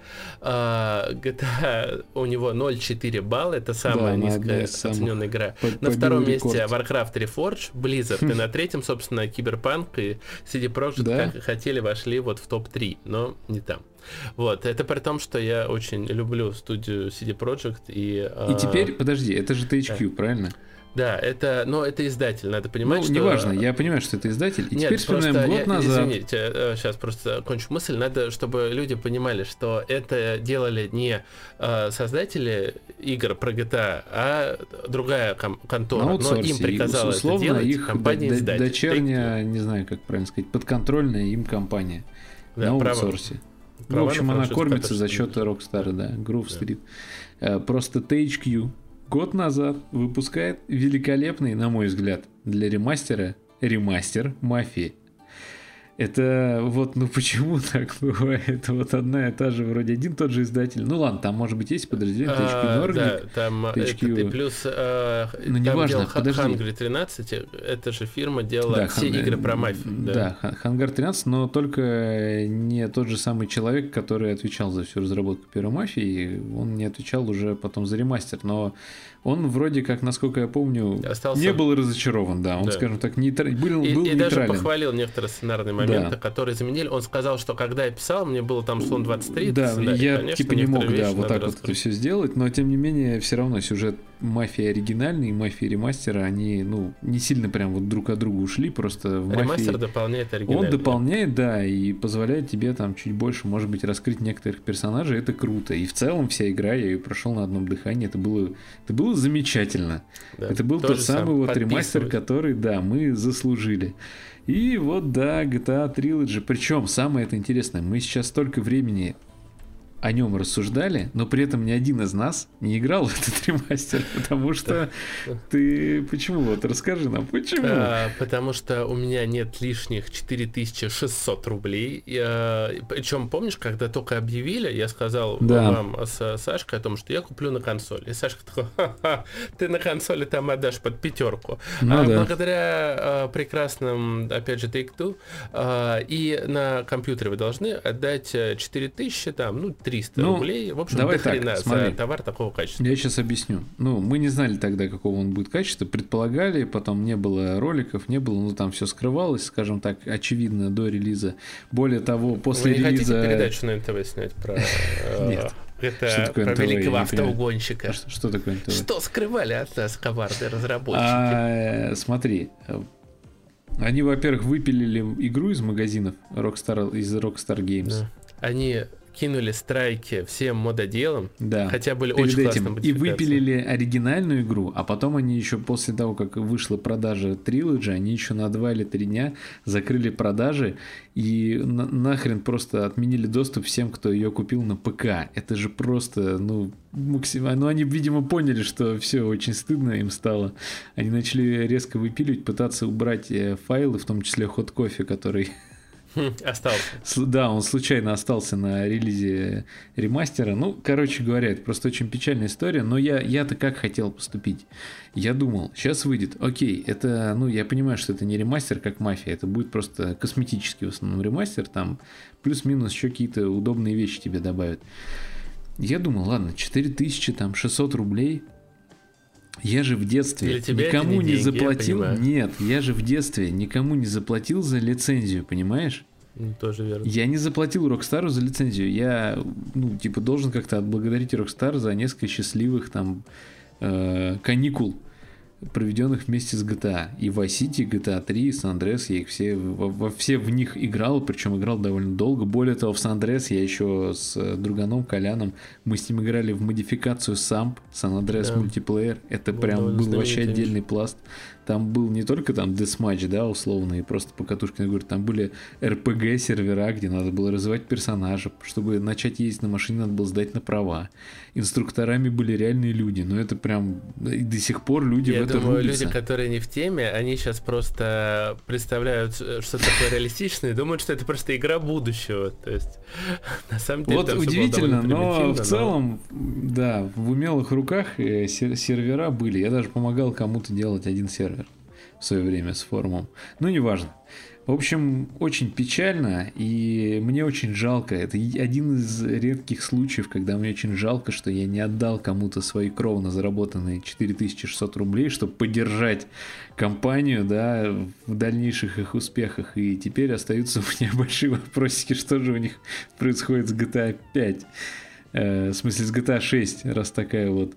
GTA у него 0,4 балла, это самая низкая оцененная игра. На втором месте Warcraft Reforged, Blizzard, и на третьем, собственно, Cyberpunk и CD Projekt, как хотели, вошли вот в топ-3, но не там. Вот, это при том, что я очень люблю студию CD Projekt и теперь, подожди, это же THQ, правильно? Да, это издатель, надо понимать, что... неважно, я понимаю, что это издатель, и Нет, теперь вспоминаем год назад... Извините, сейчас просто кончу мысль, надо, чтобы люди понимали, что это делали не создатели игр про GTA, а другая контора, но им приказала это делать их компания-издатель. Дочерняя, не знаю, как правильно сказать, подконтрольная им компания на аутсорсе. В общем, она кормится за счет Rockstar, да, Grove Street. Просто THQ год назад выпускает великолепный, на мой взгляд, для ремастер Мафии. Это вот, почему так бывает? Вот одна и та же, вроде один тот же издатель. Ну ладно, там может быть есть подразделение THQ Nordic. Да, там THQ... это, плюс неважно, подожди. Hungry 13, эта же фирма делала все игры про мафию. Да, Hangar 13, но только не тот же самый человек, который отвечал за всю разработку первой мафии, он не отвечал уже потом за ремастер, но он вроде как, насколько я помню, не был разочарован, да, он, скажем так, был нейтрален. И даже нейтрален. похвалил некоторые сценарные моменты. моменты, которые заменили. Он сказал, что когда я писал, мне было там слон 23. Да, я конечно, типа не мог, да, вот так вот это все сделать, но тем не менее, все равно сюжет «Мафии» оригинальный и «Мафии» ремастера, они, ну, не сильно прям вот друг от друга ушли, просто в «Мафии» ремастер дополняет оригинальный. Он дополняет, да, и позволяет тебе там чуть больше, может быть, раскрыть некоторых персонажей, это круто. И в целом вся игра, я ее прошел на одном дыхании, это было замечательно. Да, это был тот самый вот ремастер, который, да, мы заслужили. И вот, да, GTA Trilogy. Причем, самое это интересное, мы сейчас столько времени о нем рассуждали, но при этом ни один из нас не играл в этот ремастер, потому что ты... Почему? Вот расскажи нам, почему? Потому что у меня нет лишних 4600 рублей. Причем, помнишь, когда только объявили, я сказал вам с Сашкой о том, что я куплю на консоль. И Сашка такой: ха-ха, ты на консоли там отдашь под 5. Благодаря прекрасным, опять же, Take-Two, и на компьютере вы должны отдать 4000, там, ну, 300 рублей. В общем, давай так, за товар такого качества. Я сейчас объясню. Ну, мы не знали тогда, какого он будет качества, предполагали, потом не было роликов, не было, ну, там все скрывалось, скажем так, очевидно, до релиза. Более того, после релиза... Вы не хотите передачу на НТВ снять про... Нет. Это про великого автоугонщика. Что такое НТВ? Что скрывали от нас коварные разработчики? Смотри, они, во-первых, выпилили игру из магазинов из Rockstar Games. Да. Они кинули страйки всем мододелам, да, хотя были очень классные модификации. И выпилили оригинальную игру, а потом они еще после того, как вышла продажа Trilogy, они еще на 2 или 3 дня закрыли продажи и нахрен просто отменили доступ всем, кто ее купил на ПК. Это же просто, ну, максимально... Ну, они, видимо, поняли, что все очень стыдно им стало. Они начали резко выпиливать, пытаться убрать файлы, в том числе Hot Coffee, который... Остался. Да, он случайно остался на релизе ремастера. Ну, короче говоря, это просто очень печальная история. Но я-то как хотел поступить? Я думал, сейчас выйдет. Окей, это, ну, я понимаю, что это не ремастер, как «Мафия». Это будет просто косметический в основном ремастер. Там плюс-минус еще какие-то удобные вещи тебе добавят. Я думал, ладно, 4600 рублей. Я же в детстве никому не заплатил. Нет, я же в детстве никому не заплатил за лицензию, понимаешь? Тоже верно. Я не заплатил Rockstar за лицензию. Я, ну, типа, должен как-то отблагодарить Rockstar за несколько счастливых там каникул, проведенных вместе с GTA. И Vice City, GTA 3, San Andreas, я их все в них играл, причем играл довольно долго. Более того, в San Andreas я еще с друганом Коляном, мы с ним играли в модификацию SAMP, San Andreas Multiplayer. Это прям был вообще отдельный пласт. Там был не только там десматч, да, условно, и просто покатушки, я говорю, там были RPG-сервера, где надо было развивать персонажа. Чтобы начать ездить на машине, надо было сдать на права. Инструкторами были реальные люди, но это прям и до сих пор люди в это думаю, рубятся. Люди, которые не в теме, они сейчас просто представляют, что такое реалистичное, и думают, что это просто игра будущего. То есть, на самом деле, вот удивительно, но в целом, да, в умелых руках сервера были. Я даже помогал кому-то делать один сервер в свое время с форумом. Ну, неважно. В общем, очень печально, и мне очень жалко. Это один из редких случаев, когда мне очень жалко, что я не отдал кому-то свои кровно заработанные 4600 рублей, чтобы поддержать компанию, да, в дальнейших их успехах. И теперь остаются у меня большие вопросики, что же у них происходит с GTA 5. В смысле, с GTA 6, раз такая вот...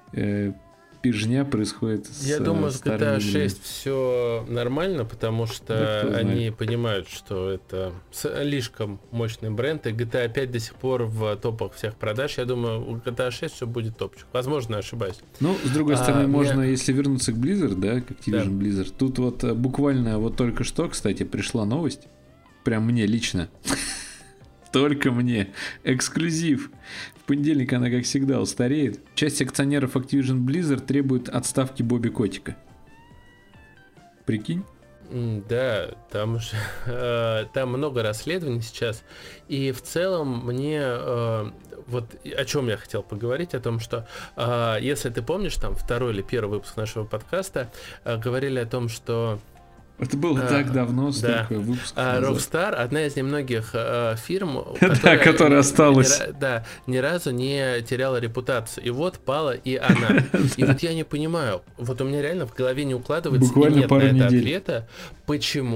пижня происходит с Я думаю, с GTA 6 все нормально, потому что они понимают, что это слишком мощный бренд, и GTA 5 до сих пор в топах всех продаж. Я думаю, у GTA 6 все будет топчик. Возможно, ошибаюсь. Ну, с другой стороны, можно, если вернуться к Blizzard, да, к Activision Blizzard, тут вот буквально вот только что, кстати, пришла новость, прям мне лично, только мне, эксклюзив. В понедельник она, как всегда, устареет. Часть акционеров Activision Blizzard требует отставки Бобби Котика. Прикинь? Да, там много расследований сейчас. И в целом мне... вот о чем я хотел поговорить, о том, что если ты помнишь, там второй или первый выпуск нашего подкаста, говорили о том, что... Это было так давно, столько выпусков назад. Rockstar — одна из немногих фирм, которая осталась. Ни разу не теряла репутацию. И вот пала и она. И вот я не понимаю, вот у меня реально в голове не укладывается, буквально и нет пару на это недель. ответа, почему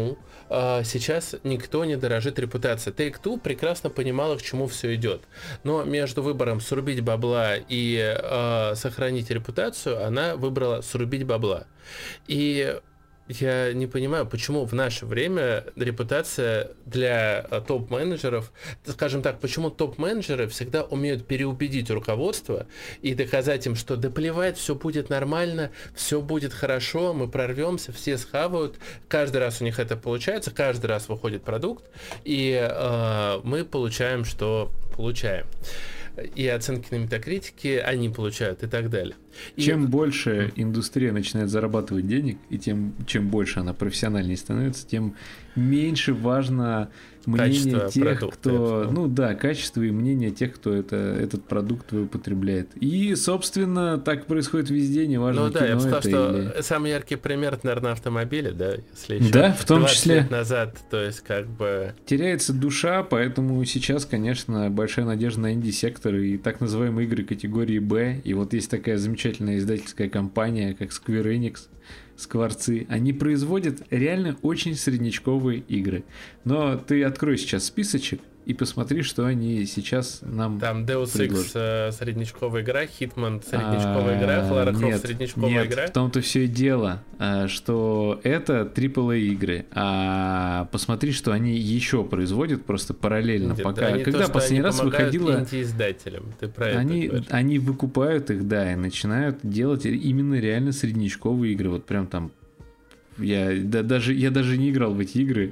сейчас никто не дорожит репутацией. Take-Two прекрасно понимала, к чему все идет. Но между выбором срубить бабла и сохранить репутацию, она выбрала срубить бабла. И я не понимаю, почему в наше время репутация для топ-менеджеров, скажем так, почему топ-менеджеры всегда умеют переубедить руководство и доказать им, что да плевать, все будет нормально, все будет хорошо, мы прорвемся, все схавают. Каждый раз у них это получается, каждый раз выходит продукт, и мы получаем, что получаем. И оценки на метакритике они получают и так далее. Чем больше индустрия начинает зарабатывать денег, и чем больше она профессиональнее становится, тем меньше важно мнение качество тех, продукта, качество и мнение тех, кто этот продукт употребляет. И, собственно, так происходит везде, неважно, кино я бы сказал, что самый яркий пример, это, наверное, автомобили, да, если еще да, в том 20 числе лет назад, то есть как бы... Теряется душа, поэтому сейчас, конечно, большая надежда на инди-сектор и так называемые игры категории Б. И вот есть такая замечательная издательская компания, как Square Enix, Скворцы. Они производят реально очень среднячковые игры. Но ты открой сейчас списочек и посмотри, что они сейчас нам там Deus предложат. Ex среднячковая игра, Hitman среднячковая игра, Lara Croft среднячковая игра. В том-то все и дело, что это AAA игры. А посмотри, что они еще производят просто параллельно. Когда последний раз выходила... Инди-издателям. Ты про они выкупают их, да, и начинают делать именно реально среднячковые игры. Вот прям там... Я даже не играл в эти игры.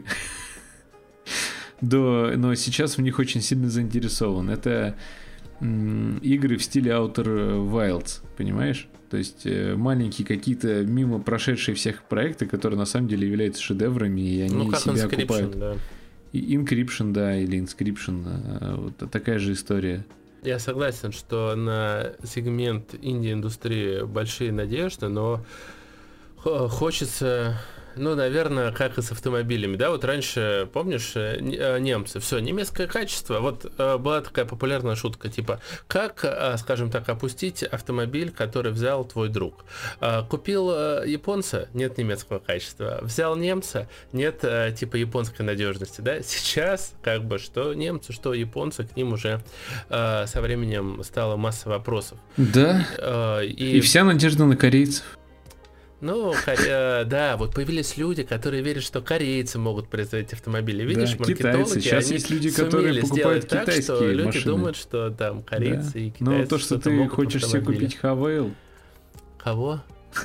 Но сейчас в них очень сильно заинтересован. Это игры в стиле Outer Wilds, понимаешь? То есть маленькие какие-то мимо прошедшие всех проекты, которые на самом деле являются шедеврами, и они себя окупают. Да. И Encryption, да, или Inscription, вот такая же история. Я согласен, что на сегмент инди-индустрии большие надежды, но хочется... наверное, как и с автомобилями, да, вот раньше, помнишь, немцы, все, немецкое качество, вот была такая популярная шутка, типа, как, скажем так, опустить автомобиль, который взял твой друг. Купил японца, нет немецкого качества, взял немца, нет, типа, японской надежности, да, сейчас, как бы, что немцы, что японцы, к ним уже со временем стало масса вопросов. Да, и вся надежда на корейцев. Да, вот появились люди, которые верят, что корейцы могут производить автомобили. Видишь, маркетологи, китайцы. Сейчас есть люди, которые покупают китайские так, что люди машины. Думают, что там корейцы и китайцы. Ну, то, что ты хочешь себе купить Хавейл. Кого?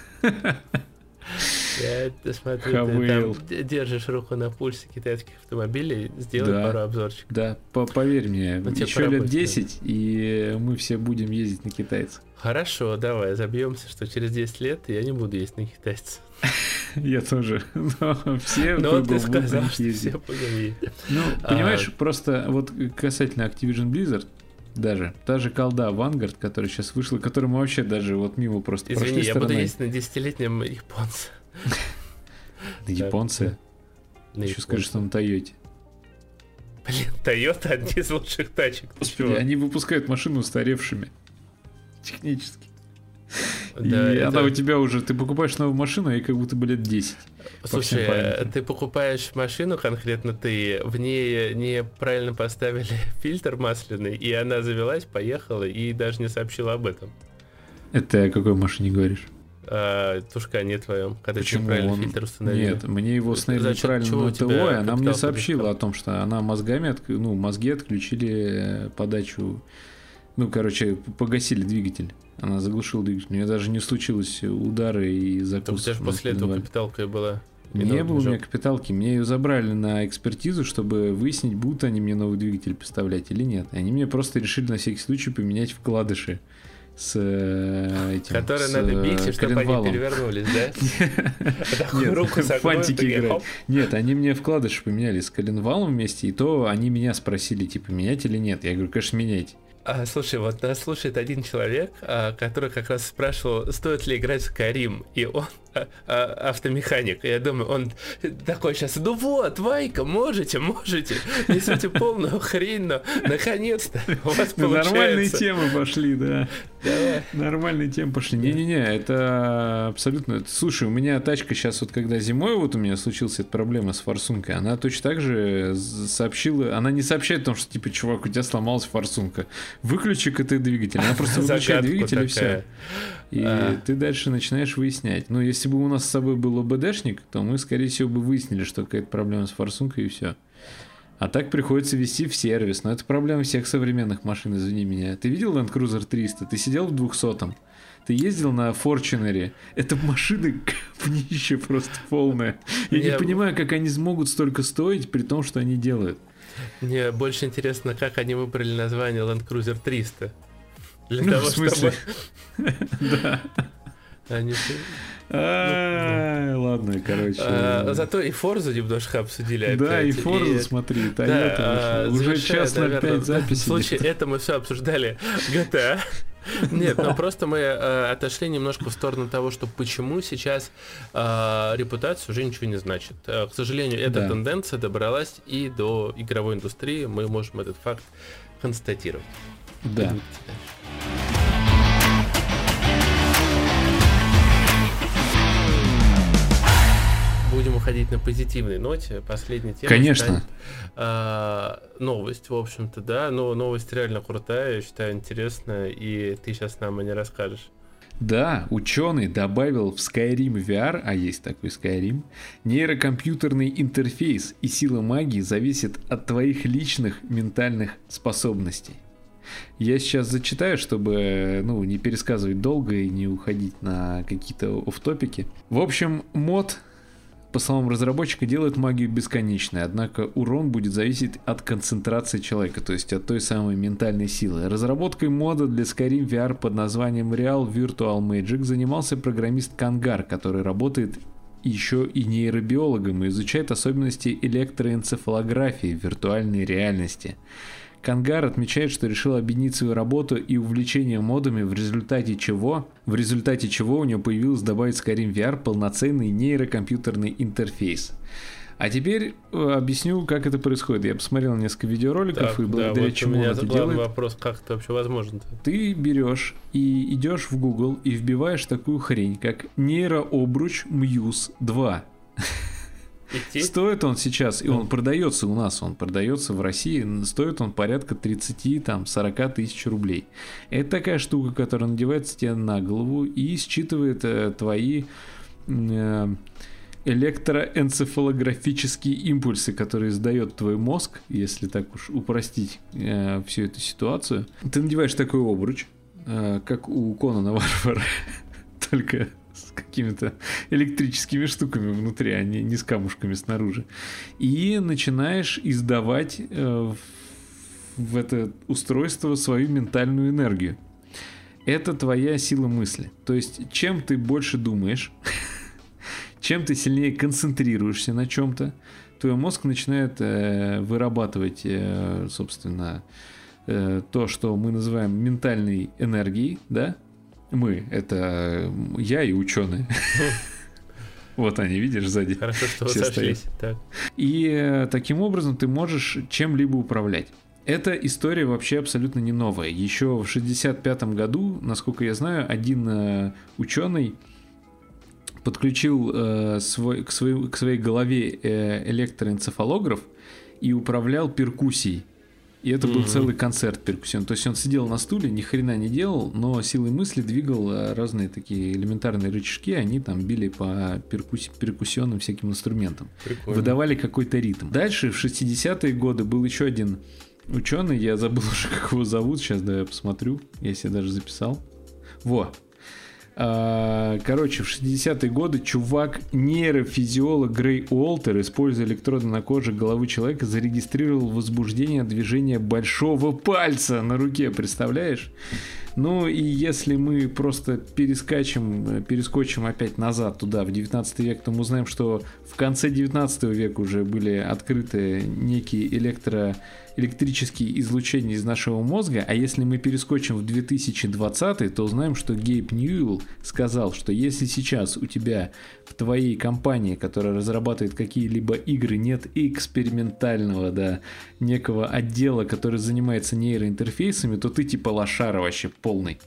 Я смотрю, ты там держишь руку на пульсе китайских автомобилей, сделай пару обзорчиков. Да, поверь мне, еще лет 10, и мы все будем ездить на китайцев. Хорошо, давай, забьемся, что через 10 лет я не буду ездить на китайцев. Я тоже. Но все ты сказал, что все будем ездить. Понимаешь, просто вот касательно Activision Blizzard, даже та же колда Vanguard, которая сейчас вышла, которую мы вообще даже вот мимо просто прошли стороной. Я буду ездить на 10-летнем японце. На японце? Еще скажи, что на Тойоте. Блин, Тойота одни из лучших тачек. Господи, они выпускают машину устаревшими. Технически. Да, и она у тебя уже... Ты покупаешь новую машину, и как будто бы лет 10. Слушай, ты покупаешь машину, конкретно ты, в ней неправильно поставили фильтр масляный, и она завелась, поехала, и даже не сообщила об этом. Это ты о какой машине говоришь? Тушкане твоем, когда почему неправильно фильтр установили. Нет, мне его установили неправильно на ТО, и она мне сообщила о том, что она мозги отключили подачу. Погасили двигатель. Она заглушила двигатель. У меня даже не случилось удары и закусов. У тебя же после этого капиталка была. Не было у меня капиталки. Мне ее забрали на экспертизу, чтобы выяснить, будут они мне новый двигатель поставлять или нет. Они мне просто решили на всякий случай поменять вкладыши с этим. Которые надо бить, чтобы они перевернулись, да? Нет, руку фантики играют. Нет, они мне вкладыши поменяли с коленвалом вместе, и то они меня спросили, типа, менять или нет. Я говорю, конечно, меняйте. Слушай, вот нас слушает один человек, который как раз спрашивал, стоит ли играть в Skyrim, и он автомеханик. И я думаю, он такой сейчас, Вайка, можете, несете полную хрень, но наконец-то у вас получается. Нормальные темы пошли, да. Нормальные темы пошли. Не-не-не, это абсолютно... Слушай, у меня тачка сейчас, вот когда зимой вот у меня случилась эта проблема с форсункой, она точно так же сообщила... Она не сообщает о том, что, типа, чувак, у тебя сломалась форсунка. Выключи-ка ты двигатель. Она просто выключает двигатель, и все. И ты дальше начинаешь выяснять. Ну, если бы у нас с собой был ОБДшник, то мы, скорее всего, бы выяснили, что какая-то проблема с форсункой, и все. А так приходится везти в сервис. Но это проблема всех современных машин, извини меня. Ты видел Land Cruiser 300? Ты сидел в 200-м? Ты ездил на Fortuner? Это машины говнище просто полное. Я не понимаю, как они смогут столько стоить, при том, что они делают. Мне больше интересно, как они выбрали название Land Cruiser 300. Для того, в смысле? чтобы... Да. Они... Ладно, короче. Зато и Форзу немножко обсудили опять. Да, и Форзу, смотри, Toyota уже час 05 записи. В случае это мы все обсуждали GTA. Нет, но просто мы отошли немножко в сторону того, что почему сейчас репутация уже ничего не значит. К сожалению, эта тенденция добралась и до игровой индустрии. Мы можем этот факт констатировать. Да. Будем уходить на позитивной ноте. Последняя тема. Конечно. Новость, в общем-то, да. Но новость реально крутая, я считаю, интересная. И ты сейчас нам о ней расскажешь. Да, ученый добавил в Skyrim VR, а есть такой Skyrim, нейрокомпьютерный интерфейс, и сила магии зависит от твоих личных ментальных способностей. Я сейчас зачитаю, чтобы, не пересказывать долго и не уходить на какие-то офф-топики. В общем, мод, по словам разработчика, делает магию бесконечной, однако урон будет зависеть от концентрации человека, то есть от той самой ментальной силы. Разработкой мода для Skyrim VR под названием Real Virtual Magic занимался программист Кангар, который работает еще и нейробиологом и изучает особенности электроэнцефалографии в виртуальной реальности. Кангар отмечает, что решил объединить свою работу и увлечение модами, в результате чего у него появилось добавить в Skyrim VR полноценный нейрокомпьютерный интерфейс. А теперь объясню, как это происходит. Я посмотрел несколько видеороликов, и благодаря чему он это делает. Вопрос, как это вообще возможно-то? Ты берешь и идешь в Google и вбиваешь такую хрень, как нейрообруч Muse 2. Стоит он сейчас, и он продается у нас, он продается в России, стоит он порядка 30-40 тысяч рублей. Это такая штука, которая надевается тебе на голову и считывает твои электроэнцефалографические импульсы, которые издает твой мозг, если так уж упростить всю эту ситуацию. Ты надеваешь такой обруч, как у Конана Варвара, только с какими-то электрическими штуками внутри, а не с камушками снаружи. И начинаешь издавать в это устройство свою ментальную энергию. Это твоя сила мысли. То есть, чем ты больше думаешь, чем ты сильнее концентрируешься на чем-то, твой мозг начинает вырабатывать, собственно, то, что мы называем ментальной энергией, да? Мы, это я и ученые. Вот они, видишь, сзади. Хорошо, что вы сошлись. И таким образом ты можешь чем-либо управлять. Эта история вообще абсолютно не новая. Еще в 1965 году, насколько я знаю, один ученый подключил к своей голове электроэнцефалограф и управлял перкуссией. И это был целый концерт перкуссионный. То есть он сидел на стуле, ни хрена не делал, но силой мысли двигал разные такие элементарные рычажки, они там били по перкуссионным всяким инструментам. Прикольно. Выдавали какой-то ритм. Дальше, в 60-е годы, был еще один ученый, я забыл уже, как его зовут, сейчас да я посмотрю, я себе даже записал. Короче, в 60-е годы чувак-нейрофизиолог Грей Уолтер, используя электроды на коже головы человека, зарегистрировал возбуждение движения большого пальца на руке, представляешь? Ну и если мы просто перескочим опять назад туда, в 19 век, то мы узнаем, что в конце 19 века уже были открыты некие электрические излучения из нашего мозга, а если мы перескочим в 2020, то узнаем, что Гейб Ньюэлл сказал, что если сейчас у тебя в твоей компании, которая разрабатывает какие-либо игры, нет экспериментального, некого отдела, который занимается нейроинтерфейсами, то ты типа лошара вообще полный.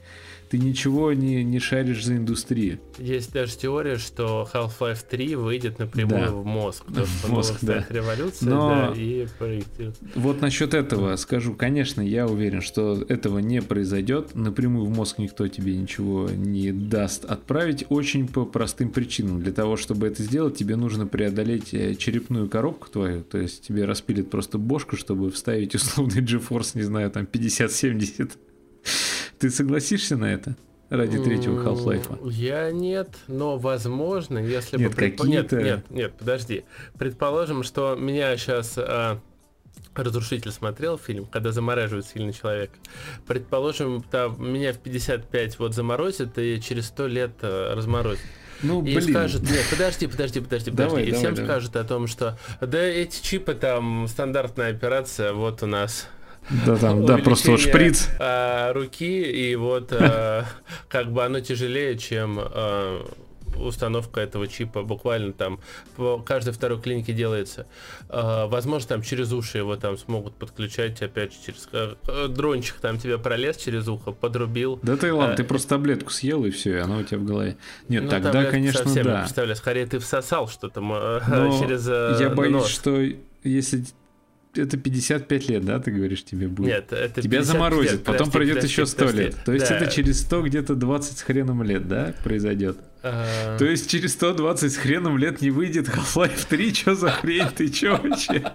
ты ничего не шаришь за индустрию. Есть даже теория, что Half-Life 3 выйдет напрямую в мозг. В мозг, да. Революция, но и проектирует. Вот насчет этого скажу, конечно, я уверен, что этого не произойдет. Напрямую в мозг никто тебе ничего не даст отправить. Очень по простым причинам. Для того, чтобы это сделать, тебе нужно преодолеть черепную коробку твою. То есть тебе распилит просто бошку, чтобы вставить условный GeForce, не знаю, там 50-70. Ты согласишься на это? Ради третьего Half-Life? Я нет, но возможно, если нет, бы... Нет, подожди. Предположим, что меня сейчас «Разрушитель» смотрел фильм, когда замораживает сильный человек. Предположим, там, меня в 55 вот заморозит и через 100 лет разморозит. Ну, и блин. скажет, нет, подожди. Давай, и всем давай. Скажут о том, что да, эти чипы там, стандартная операция, вот у нас... Да, там, да, просто вот шприц. Руки, и вот как бы оно тяжелее, чем установка этого чипа. Буквально там по каждой второй клинике делается. Возможно, там через уши его там смогут подключать, опять же, через дрончик там тебе пролез через ухо, подрубил. Да ты ладно, ты просто таблетку съел, и все, и она у тебя в голове. Нет, ну, тогда, конечно, совсем, да. Я представляю, скорее ты всосал что-то через я боюсь, нос. что если... Это 55 лет, да, ты говоришь, тебе будет? Нет, это тебя заморозит, лет, потом пройдет еще 100 лет. То есть да. это через 100 где-то 20 с хреном лет, да, произойдет? То есть через 120 с хреном лет не выйдет Half-Life 3? Чё за хрень? Ты чё вообще?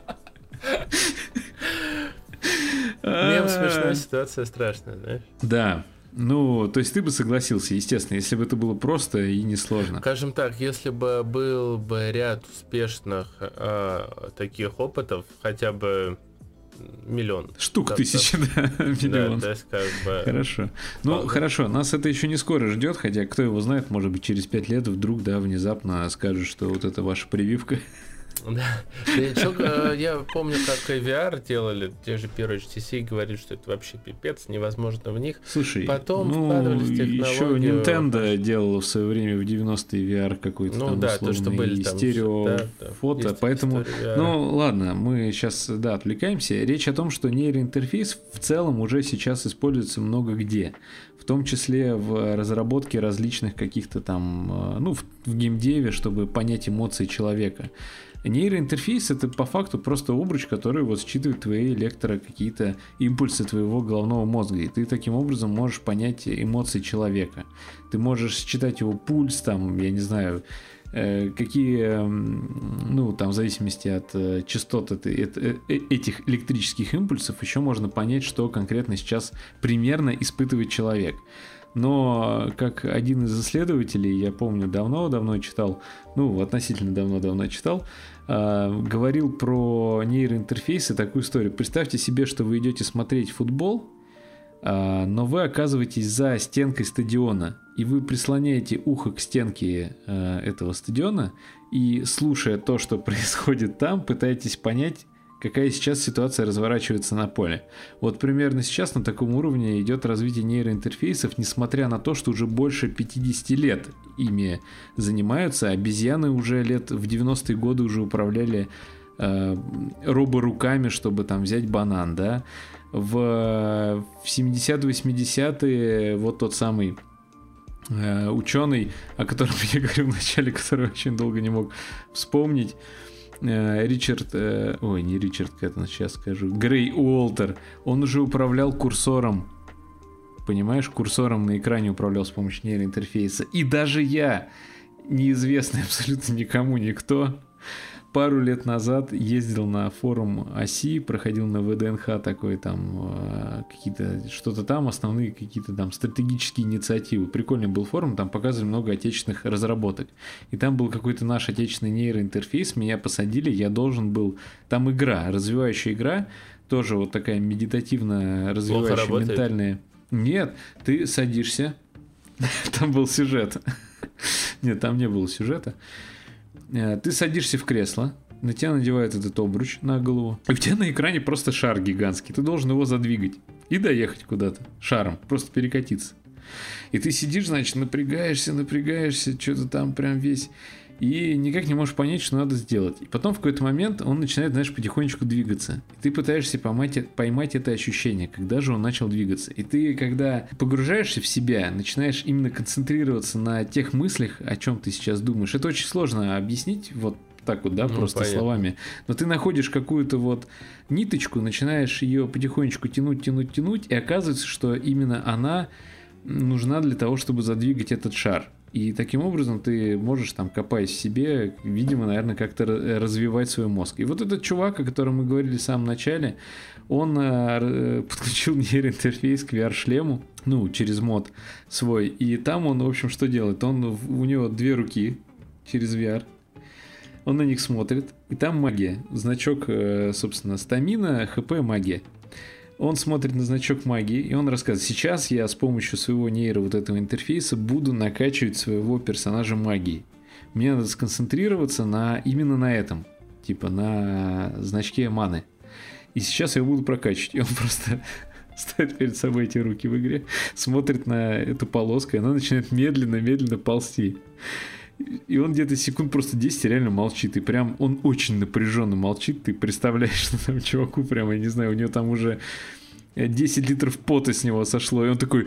Мем смешная, ситуация страшная, знаешь? Да. Ну, то есть ты бы согласился, естественно, если бы это было просто и несложно. Скажем так, если бы был бы ряд успешных таких опытов, хотя бы миллион. Штук тысячи, да, миллион. Да, то есть как бы... Хорошо. Ну, хорошо, нас это еще не скоро ждет, хотя, кто его знает, может быть, через 5 лет вдруг, да, внезапно скажут, что вот это ваша прививка. Да. Я помню, как и VR делали, те же первые HTC, говорили, что это вообще пипец, невозможно в них. Слушай, потом вкладывались в технологию. Еще Nintendo делала в свое время в 90-е VR какой-то там да, условный то, что были стерео фото, поэтому, ну ладно, мы сейчас, да, отвлекаемся. Речь о том, что нейроинтерфейс в целом уже сейчас используется много где. В том числе в разработке различных каких-то там, ну, в геймдеве, чтобы понять эмоции человека. Нейроинтерфейс — это по факту просто обруч, который вот считывает твои какие-то импульсы твоего головного мозга, и ты таким образом можешь понять эмоции человека. Ты можешь считать его пульс, там, я не знаю, какие, ну, там, в зависимости от частот этих электрических импульсов, еще можно понять, что конкретно сейчас примерно испытывает человек. Но как один из исследователей, я помню, давно читал, ну, относительно давно читал, говорил про нейроинтерфейсы такую историю. Представьте себе, что вы идете смотреть футбол, но вы оказываетесь за стенкой стадиона, и вы прислоняете ухо к стенке этого стадиона, и, слушая то, что происходит там, пытаетесь понять, какая сейчас ситуация разворачивается на поле. Вот примерно сейчас на таком уровне идет развитие нейроинтерфейсов, несмотря на то, что уже больше 50 лет ими занимаются. Обезьяны уже лет в 90-е годы уже управляли роборуками, чтобы там взять банан, да. В 70-80-е вот тот самый ученый, о котором я говорил в начале, который очень долго не мог вспомнить, Грей Уолтер, он уже управлял курсором, понимаешь, курсором на экране управлял с помощью нейроинтерфейса. И даже я, неизвестный абсолютно никому никто, пару лет назад ездил на форум ОСИ, проходил на ВДНХ такой там какие-то, что-то там, основные какие-то там стратегические инициативы. Прикольный был форум, там показывали много отечественных разработок. И там был какой-то наш отечественный нейроинтерфейс, меня посадили, я должен был... Там игра, развивающая игра, тоже вот такая медитативно развивающая, ментальная. Нет, ты садишься, там был сюжет. Нет, там не было сюжета. Ты садишься в кресло, на тебя надевают этот обруч на голову, и у тебя на экране просто шар гигантский. Ты должен его задвигать и доехать куда-то шаром, просто перекатиться. И ты сидишь, значит, напрягаешься, что-то там прям весь... и никак не можешь понять, что надо сделать. И потом в какой-то момент он начинает, знаешь, потихонечку двигаться. И ты пытаешься поймать это ощущение, когда же он начал двигаться. И ты, когда погружаешься в себя, начинаешь именно концентрироваться на тех мыслях, о чем ты сейчас думаешь. Это очень сложно объяснить вот так вот, да, просто понятно. Словами. Но ты находишь какую-то вот ниточку, начинаешь ее потихонечку тянуть, и оказывается, что именно она нужна для того, чтобы задвигать этот шар. И таким образом ты можешь, там, копаясь в себе, видимо, наверное, как-то развивать свой мозг. И вот этот чувак, о котором мы говорили в самом начале, он подключил нейроинтерфейс к VR-шлему, ну, через мод свой. И там он, в общем, что делает? У него 2 руки через VR. Он на них смотрит, и там магия. Значок, собственно, стамина, ХП, магия. Он смотрит на значок магии, и он рассказывает: сейчас я с помощью своего вот этого интерфейса буду накачивать своего персонажа магией. Мне надо сконцентрироваться именно на этом, типа на значке маны. И сейчас я буду прокачивать. И он просто ставит перед собой эти руки в игре, смотрит на эту полоску, и она начинает медленно ползти. И он где-то секунд просто 10 реально молчит. И прям он очень напряженно молчит. Ты представляешь, что там чуваку прям, я не знаю, у него там уже 10 литров пота с него сошло. И он такой...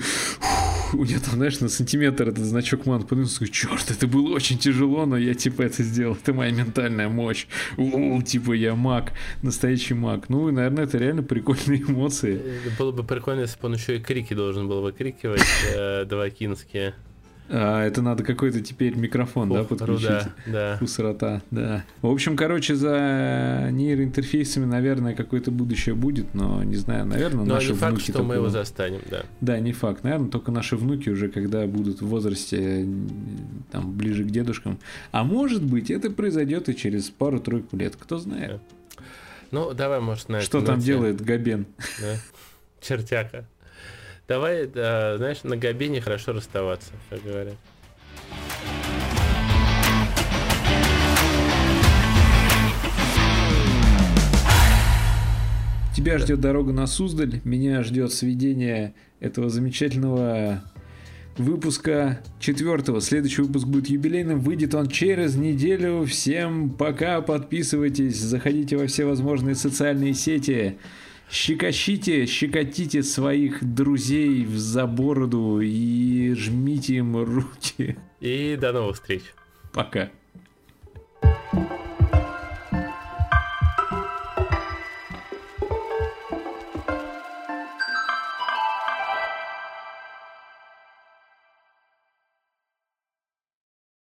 У него там, знаешь, на сантиметр этот значок ман поднялся. Черт, это было очень тяжело, но я типа это сделал. Это моя ментальная мощь. Типа я маг, настоящий маг. Ну, и, наверное, это реально прикольные эмоции. Было бы прикольно, если бы он еще и крики должен был выкрикивать давакинские. Это надо какой-то теперь микрофон, да, подключить? Да. Фусрота, да. В общем, короче, за нейроинтерфейсами, наверное, какое-то будущее будет, но не знаю, наверное, но наши не факт, внуки... что мы его застанем, да. Да, не факт. Наверное, только наши внуки уже, когда будут в возрасте, там, ближе к дедушкам. А может быть, это произойдет и через пару-тройку лет, кто знает. Да. Ну, давай, может, на это. Что там делает Габен? Да. Чертяка. Давай, знаешь, на Габене хорошо расставаться, как говорят. Тебя ждет дорога на Суздаль, меня ждет сведение этого замечательного выпуска 4-го. Следующий выпуск будет юбилейным, выйдет он через неделю. Всем пока, подписывайтесь, заходите во все возможные социальные сети. Щекотите своих друзей за бороду и жмите им руки. И до новых встреч. Пока.